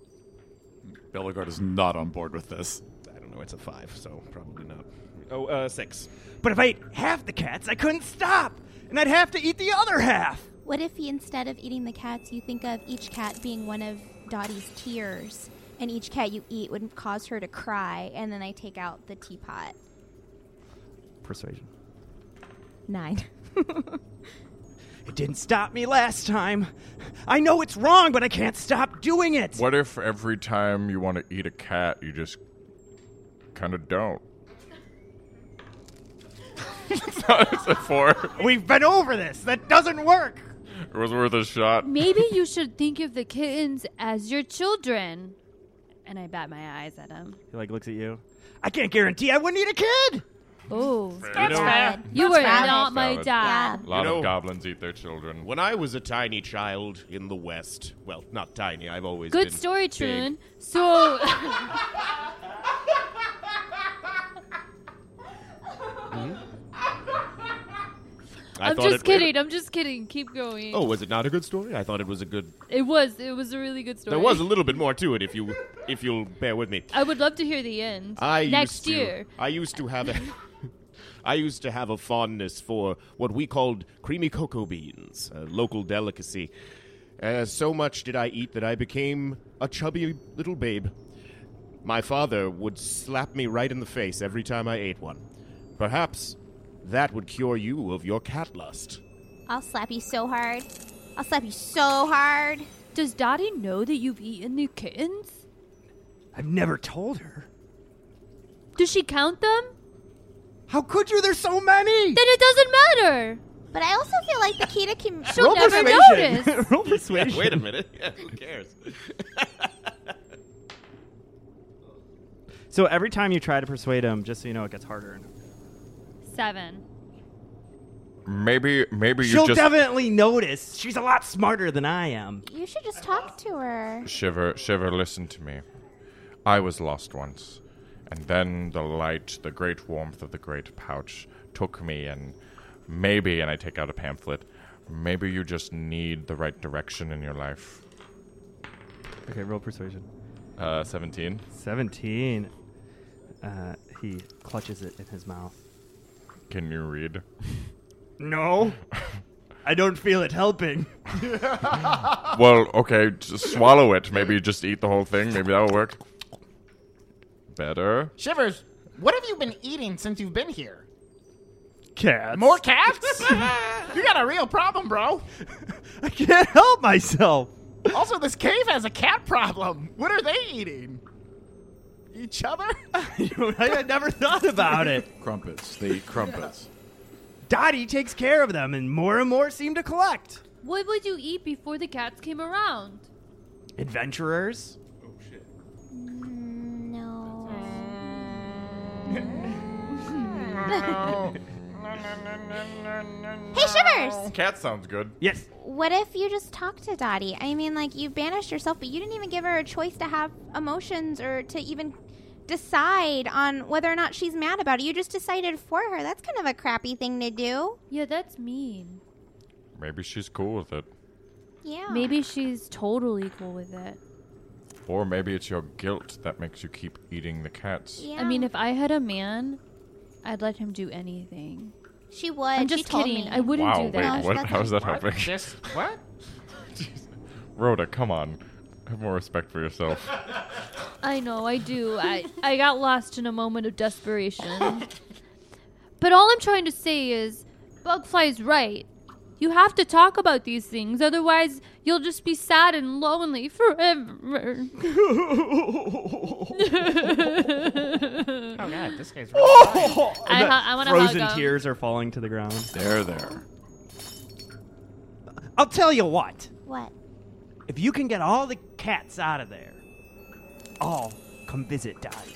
Billigard is not on board with this. I don't know, it's a five, so probably not. Oh, uh, six. But if I ate half the cats, I couldn't stop, and I'd have to eat the other half. What if you, instead of eating the cats, you think of each cat being one of Dottie's tears, and each cat you eat would cause her to cry, and then I take out the teapot? Persuasion. Nine. It didn't stop me last time. I know it's wrong, but I can't stop doing it. What if every time you want to eat a cat, you just kind of don't? It's not a four. We've been over this. That doesn't work. It was worth a shot. Maybe you should think of the kittens as your children. And I bat my eyes at him. He like looks at you. I can't guarantee I wouldn't eat a kid. Oh, That's fair. you That's were valid. not my Valid. dad. A lot You know- of goblins eat their children. When I was a tiny child in the West, well, not tiny, I've always Good been story, big. Troon. So, I I'm thought just it- kidding. I'm just kidding. Keep going. Oh, was it not a good story? I thought it was a good. It was. It was a really good story. There was a little bit more to it, if you, if you'll bear with me. I would love to hear the end. I Next used to, year. I used to have a, I used to have a fondness for what we called creamy cocoa beans, a local delicacy. Uh, so much did I eat that I became a chubby little babe. My father would slap me right in the face every time I ate one. Perhaps that would cure you of your cat lust. I'll slap you so hard. I'll slap you so hard. Does Dottie know that you've eaten the kittens? I've never told her. Does she count them? How could you? There's so many. Then it doesn't matter. But I also feel like the Kita can. She'll Roll never persuasion. notice. Roll persuasion. Wait a minute. Yeah, who cares? So every time you try to persuade him, just so you know, it gets harder. Seven. Maybe, maybe you She'll just definitely notice. She's a lot smarter than I am. You should just talk to her. Shiver, Shiver, listen to me. I was lost once, and then the light, the great warmth of the great pouch took me, and maybe, and I take out a pamphlet, maybe you just need the right direction in your life. Okay, roll persuasion. Uh, seventeen. Seventeen. Uh, he clutches it in his mouth. Can you read? No. I don't feel it helping. Well, okay, just swallow it. Maybe just eat the whole thing. Maybe that'll work. Better. Shivers, what have you been eating since you've been here? Cats. More cats? You got a real problem, bro. I can't help myself. Also, this cave has a cat problem. What are they eating? Each other? I had never thought about it. Crumpets. They eat crumpets. Dottie takes care of them, and more and more seem to collect. What would you eat before the cats came around? Adventurers. No. Hey, Shivers! Cat sounds good. Yes. What if you just talk to Dottie? I mean, like, you banished yourself, but you didn't even give her a choice to have emotions or to even decide on whether or not she's mad about it. You just decided for her. That's kind of a crappy thing to do. Yeah, that's mean. Maybe she's cool with it. Yeah. Maybe she's totally cool with it. Or maybe it's your guilt that makes you keep eating the cats. Yeah. I mean, if I had a man, I'd let him do anything. she would. I'm she just told kidding. me. I wouldn't Wow, do that. wait, what? that's How is that what- helping? Just, what? Rhoda, come on. Have more respect for yourself. I know, I do. I, I got lost in a moment of desperation. But all I'm trying to say is, Bugfly's right. You have to talk about these things, otherwise you'll just be sad and lonely forever. Oh, God, this guy's really funny. I, ha- I want to Frozen hug him. tears are falling to the ground. There, there. I'll tell you what. What? If you can get all the cats out of there, I'll come visit Dottie.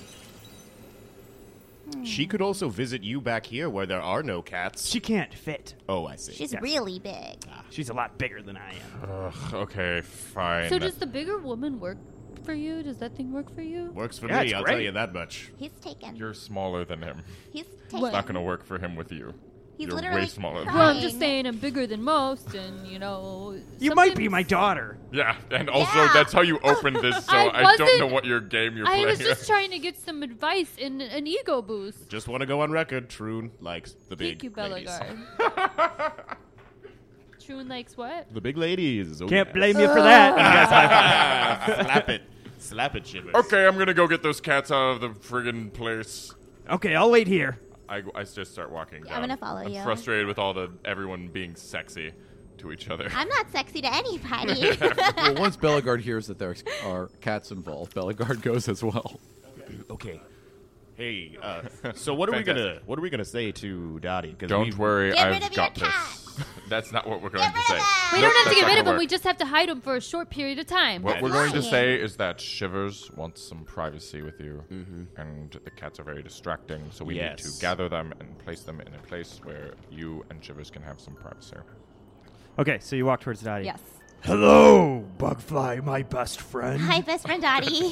She could also visit you back here where there are no cats. She can't fit. Oh, I see. She's Yes. really big. She's a lot bigger than I am. Ugh, okay, fine. So does the bigger woman work for you? Does that thing work for you? Works for Yeah, me, it's I'll great. tell you that much. He's taken. You're smaller than him. He's It's taken. not going to work for him with you. He's You're literally way smaller than Well, I'm crying. just saying I'm bigger than most, and, you know... You might be something's- my daughter. Yeah, and also Yeah. that's how you opened this, so I I, don't wasn't- know what your game you're I playing. was just trying to get some advice and an ego boost. Just want to go on record. Troon likes the big Thank you, ladies. Belagar. Troon likes what? The big ladies. Oh, Can't yeah. blame you for that. And you guys high five. Slap it. Slap it, Shivers. Okay, I'm going to go get those cats out of the friggin' place. Okay, I'll wait here. I, I just start walking down. I'm gonna follow I'm you. frustrated with all the everyone being sexy. to each other. I'm not sexy to anybody. Well, once Bellegarde hears that there are cats involved, Bellegarde goes as well. Okay. Hey, uh, so what are we gonna what are we gonna say to Dottie? Don't worry, Get rid I've of your got this. That's not what we're going to say. We Nope, don't have to that's get not rid of gonna him. work. We just have to hide him for a short period of time. What That's we're going to lying. say is that Shivers wants some privacy with you, and the cats are very distracting, so we need Yes. to gather them and place them in a place where you and Shivers can have some privacy. Okay, so you walk towards Dottie. Yes. Hello, Bugfly, my best friend. Hi, best friend Dottie.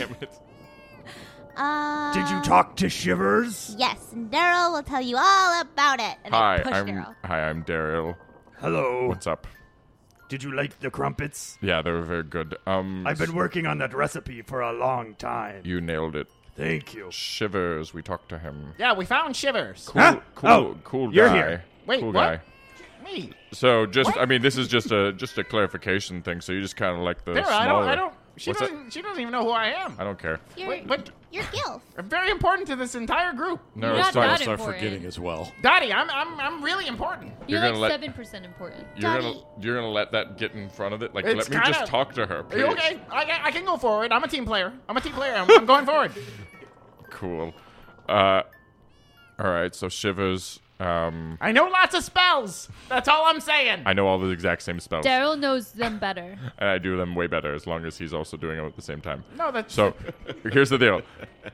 Uh, Did you talk to Shivers? Yes, and Daryl will tell you all about it. And Hi, I push I'm Daryl. hi, I'm Daryl. Hello. What's up? Did you like the crumpets? Yeah, they were very good. Um, I've been working on that recipe for a long time. You nailed it. Thank you. Shivers, we talked to him. Yeah, we found Shivers. Cool, Huh? cool, Oh, cool you're guy. here. Wait, cool what? guy. Me. So just, What? I mean, this is just a just a clarification thing. So you just kind of like the There, smaller. I don't. I don't. She What's that? doesn't. She doesn't even know who I am. I don't care. You're, Wait, but you're Gilf. I'm very important to this entire group. No, You're it's not fine. that Start important. forgetting as well. Dottie, I'm. I'm. I'm really important. You're, You're gonna like let- seven percent important. You're gonna Daddy. you're gonna let that get in front of it. Like, It's let me kinda- just talk to her, Are please. you okay? I, I can go forward. I'm a team player. I'm a team player. I'm, I'm going forward. Cool. Uh, all right. So Shivers. Um, I know lots of spells. That's all I'm saying. I know all the exact same spells, Daryl knows them better. and I do them way better as long as he's also doing them at the same time. No, that's So, here's the deal.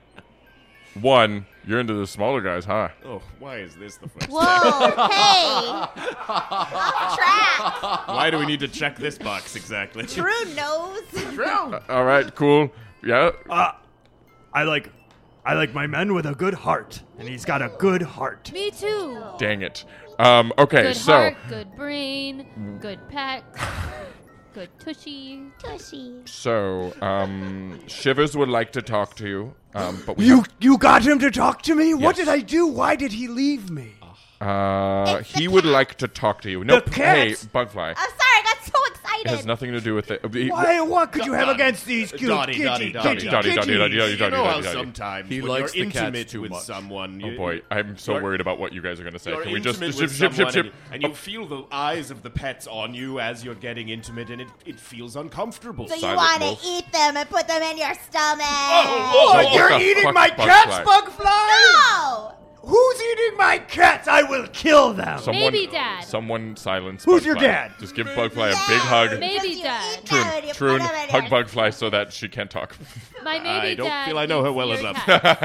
One, you're into the smaller guys, huh? Oh, why is this the first? Whoa, hey! Off track. Why do we need to check this box exactly? True nose. true. All right, cool. Yeah. Uh, I like, I like my men with a good heart, and he's got a good heart. Me too. Dang it. Um, okay, Good so heart, good brain, good pecs, good tushy. Tushy. so um, Shivers would like to talk to you, um, but we You, you got him to talk to me? What Yes. did I do? Why did he leave me? uh, It's the he would cat. like to talk to you. Nope. Hey, cats. Bugfly. I'm sorry, I got so It has excited. nothing to do with it. He- Why? What could you have Dottie. against these cute Dottie, kitty, Dottie, kitty, Dottie, kitty, Dottie, Dottie, kitties? Dottie, Dottie, You Dottie, know how Dottie, Dottie. sometimes He when likes you're the cats intimate too with much. someone, Oh you, boy, I'm so You're- worried about what you guys are going to say. You're Can we just intimate ship, with ship, ship, someone ship? and, and you feel the eyes of the pets on you as you're getting intimate, and it, it feels uncomfortable. So you Silent want wolf. to eat them and put them in your stomach? Oh, What you're the eating fuck, my Bugfly? cats, Bugfly? No! Who's eating my cats? I will kill them. Someone, Maybe Dad. Someone silence Who's Bugfly. your dad? Just give Bugfly a big hug. Maybe Because you Dad. eat them and you Troon, put them in hug your- Bugfly so that she can't talk. My maybe I don't dad feel I know her eats well your enough.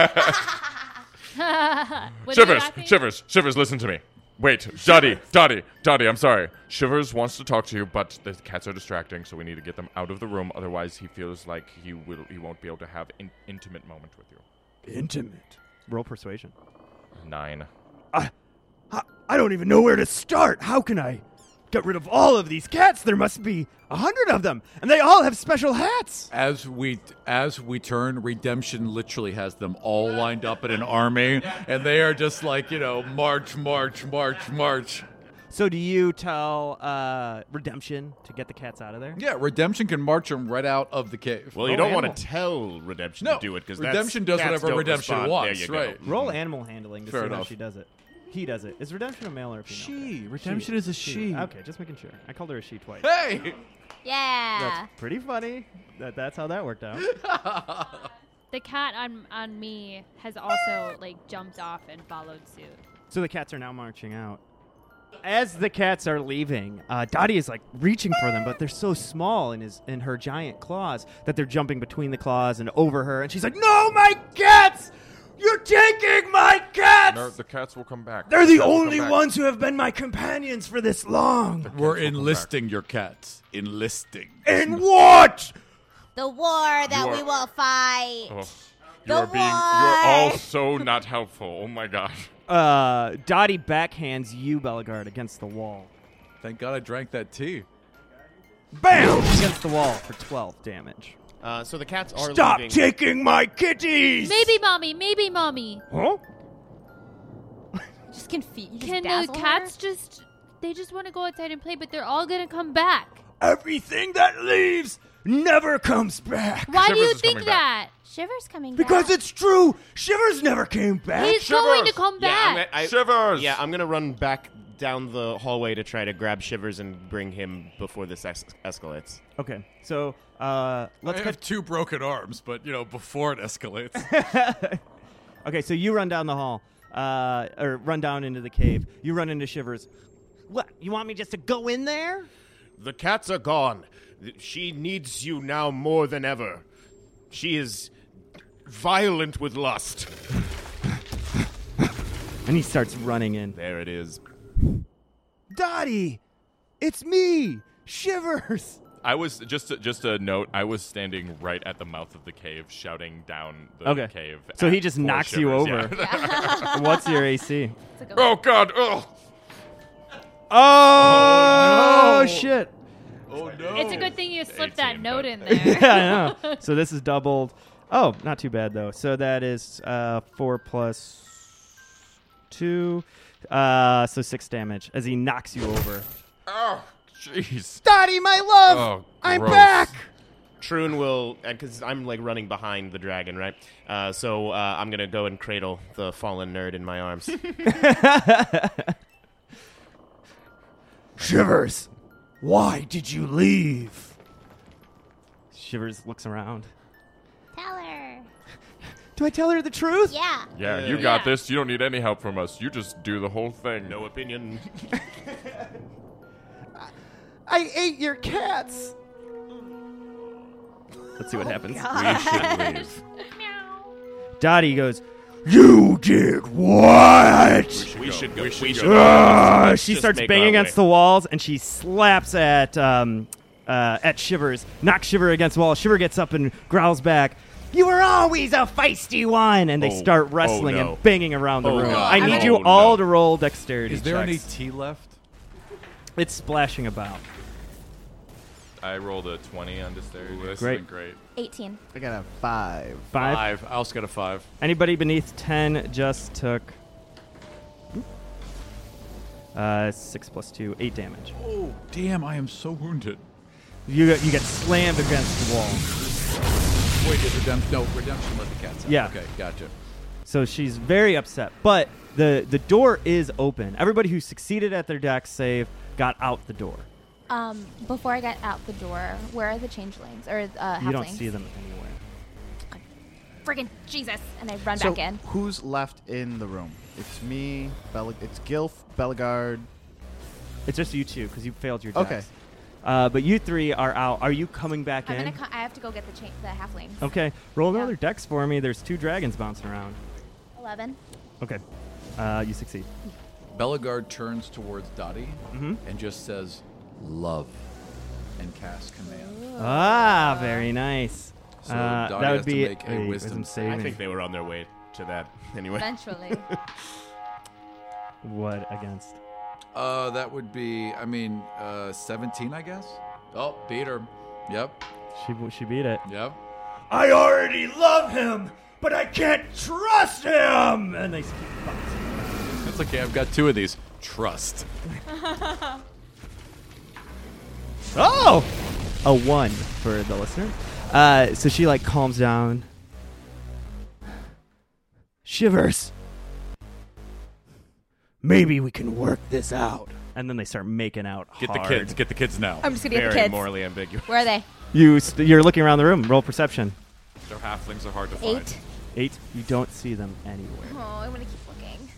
cat. What are you Shivers, laughing? Shivers, Shivers, listen to me. Wait, Dottie, Dottie, Dottie, I'm sorry. Shivers wants to talk to you, but the cats are distracting, so we need to get them out of the room. Otherwise, he feels like he will, he won't be able to have an intimate moment with you. Intimate. Roll persuasion. Nine. I, I, I don't even know where to start. How can I get rid of all of these cats? There must be a hundred of them, and they all have special hats. As we as we turn, Redemption literally has them all lined up in an army, and they are just like, you know, march, march, march, march. So do you tell uh, Redemption to get the cats out of there? Yeah, Redemption can march them right out of the cave. Well, you Oh, don't animal. want to tell Redemption No, to do it because Redemption does whatever Redemption wants, There you right. Go. Roll animal handling to Fair see how enough. she does it. He does it. Is Redemption a male or a female? She. cat? Redemption is a she. Okay, just making sure. I called her a she twice. Hey! Yeah. That's pretty funny. That that's how that worked out. The cat on on me has also like jumped off and followed suit. So the cats are now marching out. As the cats are leaving, uh, Dottie is like reaching for them, but they're so small in his in her giant claws that they're jumping between the claws and over her. And she's like, "No, my cats! You're taking my cats! No, the cats will come back. They're the cats will come only back. ones who have been my companions for this long. We're enlisting your cats. Enlisting. In what? The war that You are- we will fight. Oh, you The are being. You're war. all so not helpful. Oh my god. Uh, Dottie backhands you, Bellegarde, against the wall. Thank God I drank that tea. Bam! Against the wall for twelve damage. Uh, so the cats are Stop leaving. taking my kitties! Maybe mommy, maybe mommy. Huh? Just confused. Can the cats just? They just want to go outside and play, but they're all gonna come back. Everything that leaves never comes back. Why do Shivers you is think coming back. that? Shivers coming Because back. it's true. Shivers never came back. He's going to Shivers! come Yeah, I'm back. gonna, I, Shivers! Yeah, I'm gonna run back down the hallway to try to grab Shivers and bring him before this es- escalates. Okay, so uh, let's I cut. have two broken arms, but you know, before it escalates. Okay, so you run down the hall, uh, or run down into the cave. You run into Shivers. What? You want me just to go in there? The cats are gone. She needs you now more than ever. She is violent with lust. And he starts running in. There it is. Dottie, it's me, Shivers. I was just a, just a note. I was standing right at the mouth of the cave, shouting down the Okay. cave. So he at just poor knocks you Shivers, over. yeah. What's your A C? Oh God! Oh, Oh, no. shit! Oh no! It's a good thing you slipped that eighteen, note but- in there. Yeah, I know. So this is doubled. Oh, not too bad though. So that is uh, four plus two, uh, so six damage as he knocks you over. oh, jeez. Dottie, my love, Oh, I'm gross. back. Troon will, because I'm like running behind the dragon, right? Uh, so uh, I'm gonna go and cradle the fallen nerd in my arms. Shivers, why did you leave? Shivers looks around. Tell her. Do I tell her the truth? Yeah. Yeah, Uh, you got Yeah. this. You don't need any help from us. You just do the whole thing. No opinion. I ate your cats. Let's see what happens. We should leave. Dottie goes, "You did what?" We should go. We should, should go. go. Ah, Let's she just starts make banging our against way. the walls, and she slaps at um, uh, at Shivers, knocks Shiver against the wall. Shiver gets up and growls back, "You were always a feisty one!" And they Oh, start oh, wrestling no. and banging around the Oh, room. God. I need Oh, you no. all to roll dexterity Is there any checks. tea left? It's splashing about. I rolled a twenty on dexterity. This Great. has been great. eighteen. I got a five. Five. I also got a five. Anybody beneath ten just took uh, six plus two, eight damage. Oh, damn! I am so wounded. You get, you get slammed against the wall. Wait, is redemption? No, redemption let the cats out. Yeah. Okay, gotcha. So she's very upset. But the the door is open. Everybody who succeeded at their dex save got out the door. Um, before I got out the door, where are the changelings or uh, You don't halflings? see them anywhere. Friggin' Jesus! And I run So back in. who's left in the room? It's me. Bel- it's Gilf, Bellegarde. It's just you two because you failed your dex. Okay. Uh, but you three are out. Are you coming back I'm in? gonna. Co- I have to go get the cha- the halflings. Okay. Roll Yeah. another dex for me. There's two dragons bouncing around. Eleven. Okay. Uh, you succeed. Bellegarde turns towards Dottie Mhm. and just says, "Love," and casts command. Ah, very nice. So uh, Dottie that would has to be make a wisdom saving. I think they were on their way to that anyway. Eventually. What against? Uh, that would be, I mean, uh, seventeen, I guess. Oh, beat her. Yep. She she beat it. Yep. I already love him, but I can't trust him. And they keep bouncing. That's okay. I've got two of these. Trust. Oh, a one for the listener. Uh, so she like calms down. Shivers. Maybe we can work this out. And then they start making out. Get hard. the kids. Get the kids now. I'm just gonna get Very the kids. morally ambiguous. Where are they? You st- you're looking around the room. Roll perception. Their halflings are hard to find. Eight. Eight. You don't see them anywhere. Oh, I want to keep looking.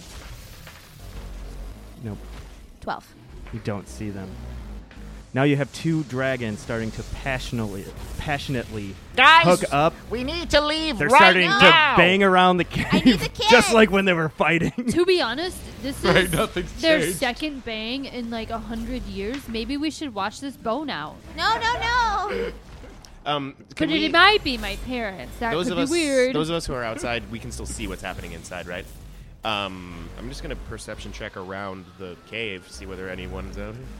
Nope. Twelve. You don't see them. Now you have two dragons starting to passionately, passionately Guys, hook up. we need to leave They're right starting now. to bang around the cave, need the kids. just like when they were fighting. To be honest, this Right, is nothing's their changed. second bang in like a hundred years. Maybe we should watch this bone out. No, no, no. Um, But can we, it might be my parents. That those could of be us, weird. those of us who are outside, we can still see what's happening inside, right? Um, I'm just gonna perception check around the cave, see whether anyone's out here.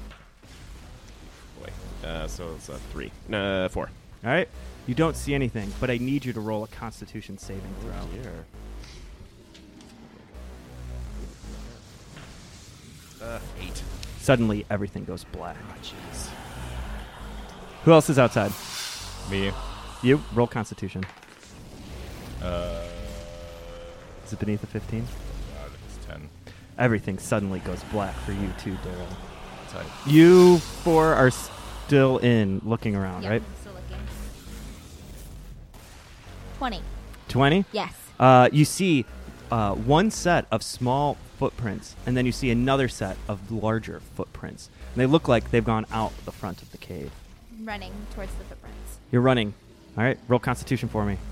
Boy, uh, so it's a three, uh, four. All right. You don't see anything, but I need you to roll a Constitution saving throw. Uh, eight. Suddenly, everything goes black. Who else is outside? Me. You roll Constitution. Uh, Is it beneath a fifteen? God, it's ten. everything suddenly goes black for you too, Daryl. Tight. You four are still in, looking around, Yep, right? I'm still looking. twenty. twenty? Yes. Uh, you see uh, one set of small footprints, and then you see another set of larger footprints. And they look like they've gone out the front of the cave. I'm running towards the footprints. You're running. All right, roll Constitution for me.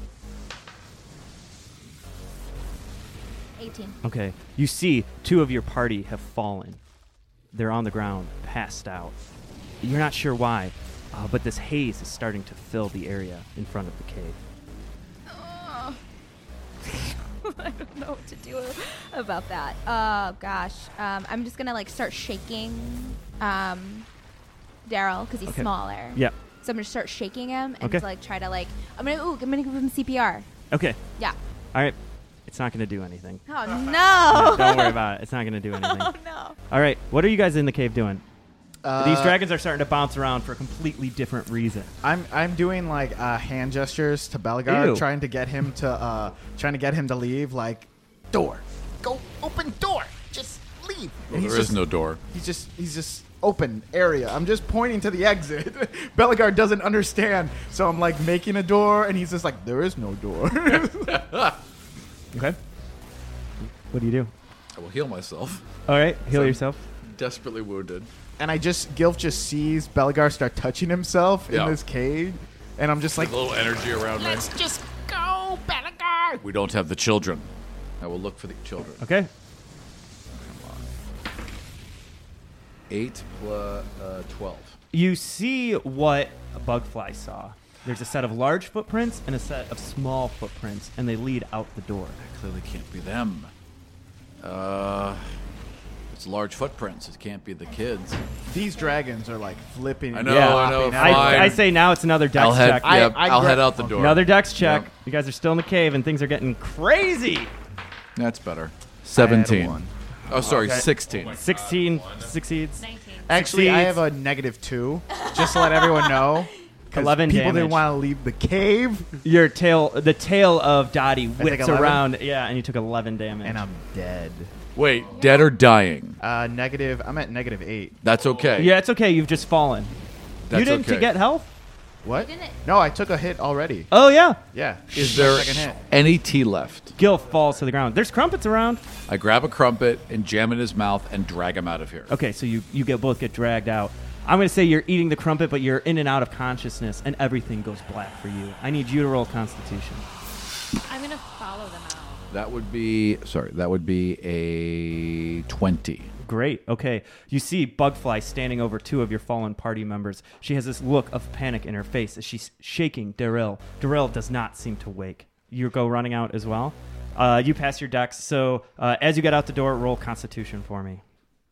eighteen. Okay. You see two of your party have fallen. They're on the ground, passed out. You're not sure why, uh, but this haze is starting to fill the area in front of the cave. Oh. I don't know what to do about that. Oh gosh. Um, I'm just gonna like start shaking um, Daryl because he's Okay. smaller. Yep. So I'm gonna start shaking him and Okay. to, like try to like I'm gonna ooh I'm gonna give him C P R. Okay. Yeah. All right. It's not going to do anything. Oh no. No, don't worry about it. It's not going to do anything. Oh no. All right. What are you guys in the cave doing? Uh, These dragons are starting to bounce around for a completely different reason. I'm I'm doing like uh, hand gestures to Bellegarde, Ew. trying to get him to uh, trying to get him to leave. Like, door, Go open door. Just leave. Well, And he's there is just- no door. he's just he's just open area. I'm just pointing to the exit. Bellegarde doesn't understand, so I'm like making a door, and he's just like, there is no door. Okay. What do you do? I will heal myself. All right. Heal So- yourself. Desperately wounded. And I just Gilf just sees Bellegarde start touching himself Yeah. in this cage, and I'm just like, A little energy around me. Let's just go, Bellegarde. We don't have the children. I will look for the children. Okay. Eight plus uh, twelve. You see what a bugfly saw. There's a set of large footprints and a set of small footprints, and they lead out the door. That clearly can't be them. Uh, it's large footprints. It can't be the kids. these dragons are like flipping. I know, Yeah. I know. I, Fine. I say now it's another dex I'll head. check. I- yep, I I'll gra- head out the door. Another dex check. Yep. You guys are still in the cave, and things are getting crazy. That's better. Seventeen. one. Oh, sorry, Okay. sixteen. sixteen succeeds. Actually, I Succeeds. have a negative two, just to let everyone know. 'Cause eleven people damage. didn't want to leave the cave, Your tail, the tail of Dottie take whips eleven? around. Yeah, and you took eleven damage. and I'm dead. Wait, dead or dying? Uh, negative. I'm at negative eight. That's okay. Yeah, it's okay. You've just fallen. That's you didn't okay. to get health? What? No, I took a hit already. Oh, yeah. Yeah. Is My there second hit? any tea left? Gil falls to the ground. There's crumpets around. I grab a crumpet and jam it in his mouth and drag him out of here. Okay, so you, you get both get dragged out. I'm going to say you're eating the crumpet, but you're in and out of consciousness, and everything goes black for you. I need you to roll Constitution. I'm gonna follow them out. That would be sorry. That would be a twenty. Great. Okay. You see Bugfly standing over two of your fallen party members. She has this look of panic in her face as she's shaking Daryl. Daryl does not seem to wake. You go running out as well. Uh, you pass your dex. So uh, as you get out the door, roll Constitution for me.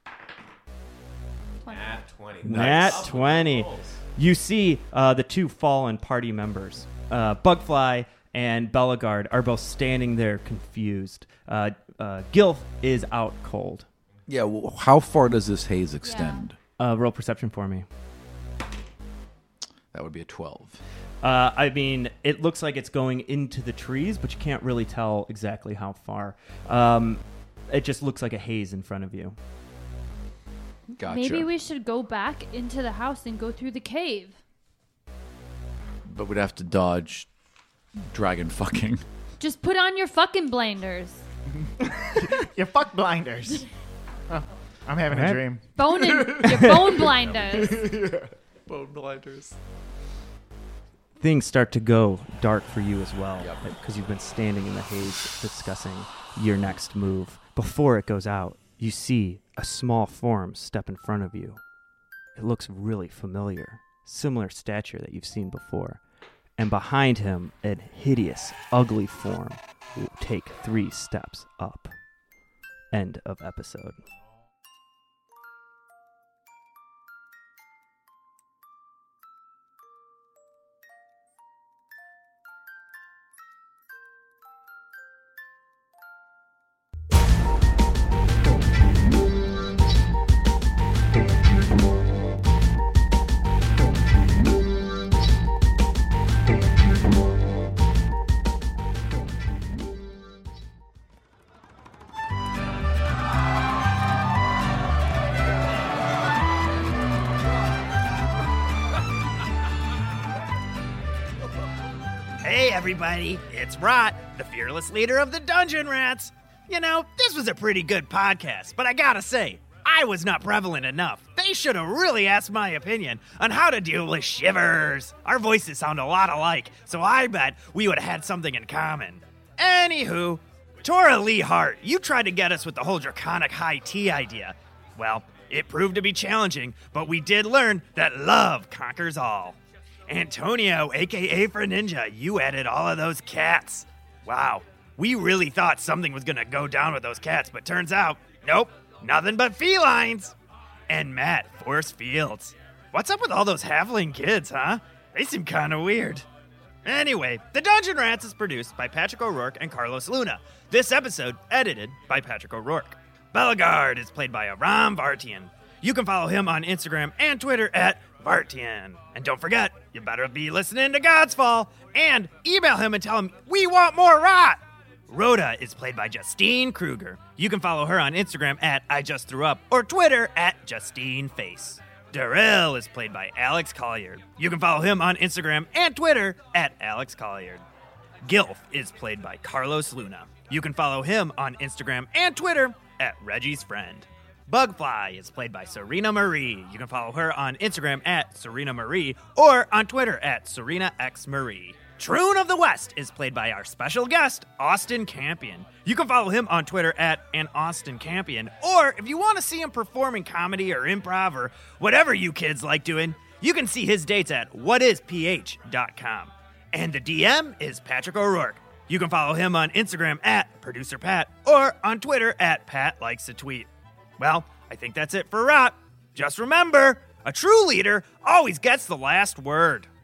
Nat twenty. Nat twenty. You see uh, the two fallen party members, uh, Bugfly and Bellegarde, are both standing there confused. Uh, uh, Gilf is out cold. Yeah. Well, how far does this haze extend? Uh, roll perception for me. That would be a twelve. Uh, I mean, it looks like it's going into the trees, but you can't really tell exactly how far. Um, it just looks like a haze in front of you. Gotcha. Maybe we should go back into the house and go through the cave. But we'd have to dodge dragon fucking. Just put on your fucking blinders. You fuck blinders. Oh, I'm having Alright. a dream. Bone and your bone blinders. Bone blinders. Things start to go dark for you as well, because you've been standing in the haze discussing your next move. Before it goes out, you see a small form step in front of you. It looks really familiar, similar stature that you've seen before. And behind him, a hideous, ugly form will take three steps up. End of episode. everybody. It's Rot, the fearless leader of the Dungeon Rats. You know, this was a pretty good podcast, but I gotta say, I was not prevalent enough. They should have really asked my opinion on how to deal with shivers. Our voices sound a lot alike, so I bet we would have had something in common. Anywho, Tora Lee Hart, you tried to get us with the whole draconic high tea idea. Well, it proved to be challenging, but we did learn that love conquers all. Antonio, aka For Ninja, you added all of those cats. Wow, we really thought something was gonna go down with those cats, but turns out, nope, nothing but felines. And Matt, Force Fields. What's up with all those halfling kids, huh? They seem kind of weird. Anyway, The Dungeon Rats is produced by Patrick O'Rourke and Carlos Luna. This episode edited by Patrick O'Rourke. Bellegarde is played by Aram Vartian. You can follow him on Instagram and Twitter at Vartian. And don't forget, you better be listening to God's Fall and email him and tell him we want more Rot. Rhoda is played by Justine Kruger. You can follow her on Instagram at I Just Threw Up or Twitter at Justine Face. Darrell is played by Alex Colliard. You can follow him on Instagram and Twitter at Alex Colliard. Gilf is played by Carlos Luna. You can follow him on Instagram and Twitter at Reggie's Friend. Bugfly is played by Serena Marie. You can follow her on Instagram at Serena Marie or on Twitter at Serena X Marie. Troon of the West is played by our special guest, Austin Campion. You can follow him on Twitter at an Austin Campion, or if you want to see him performing comedy or improv or whatever you kids like doing, you can see his dates at what is p h dot com. And the D M is Patrick O'Rourke. You can follow him on Instagram at Producer Pat or on Twitter at Pat Likes a Tweet. Well, I think that's it for Rot. Just remember, a true leader always gets the last word.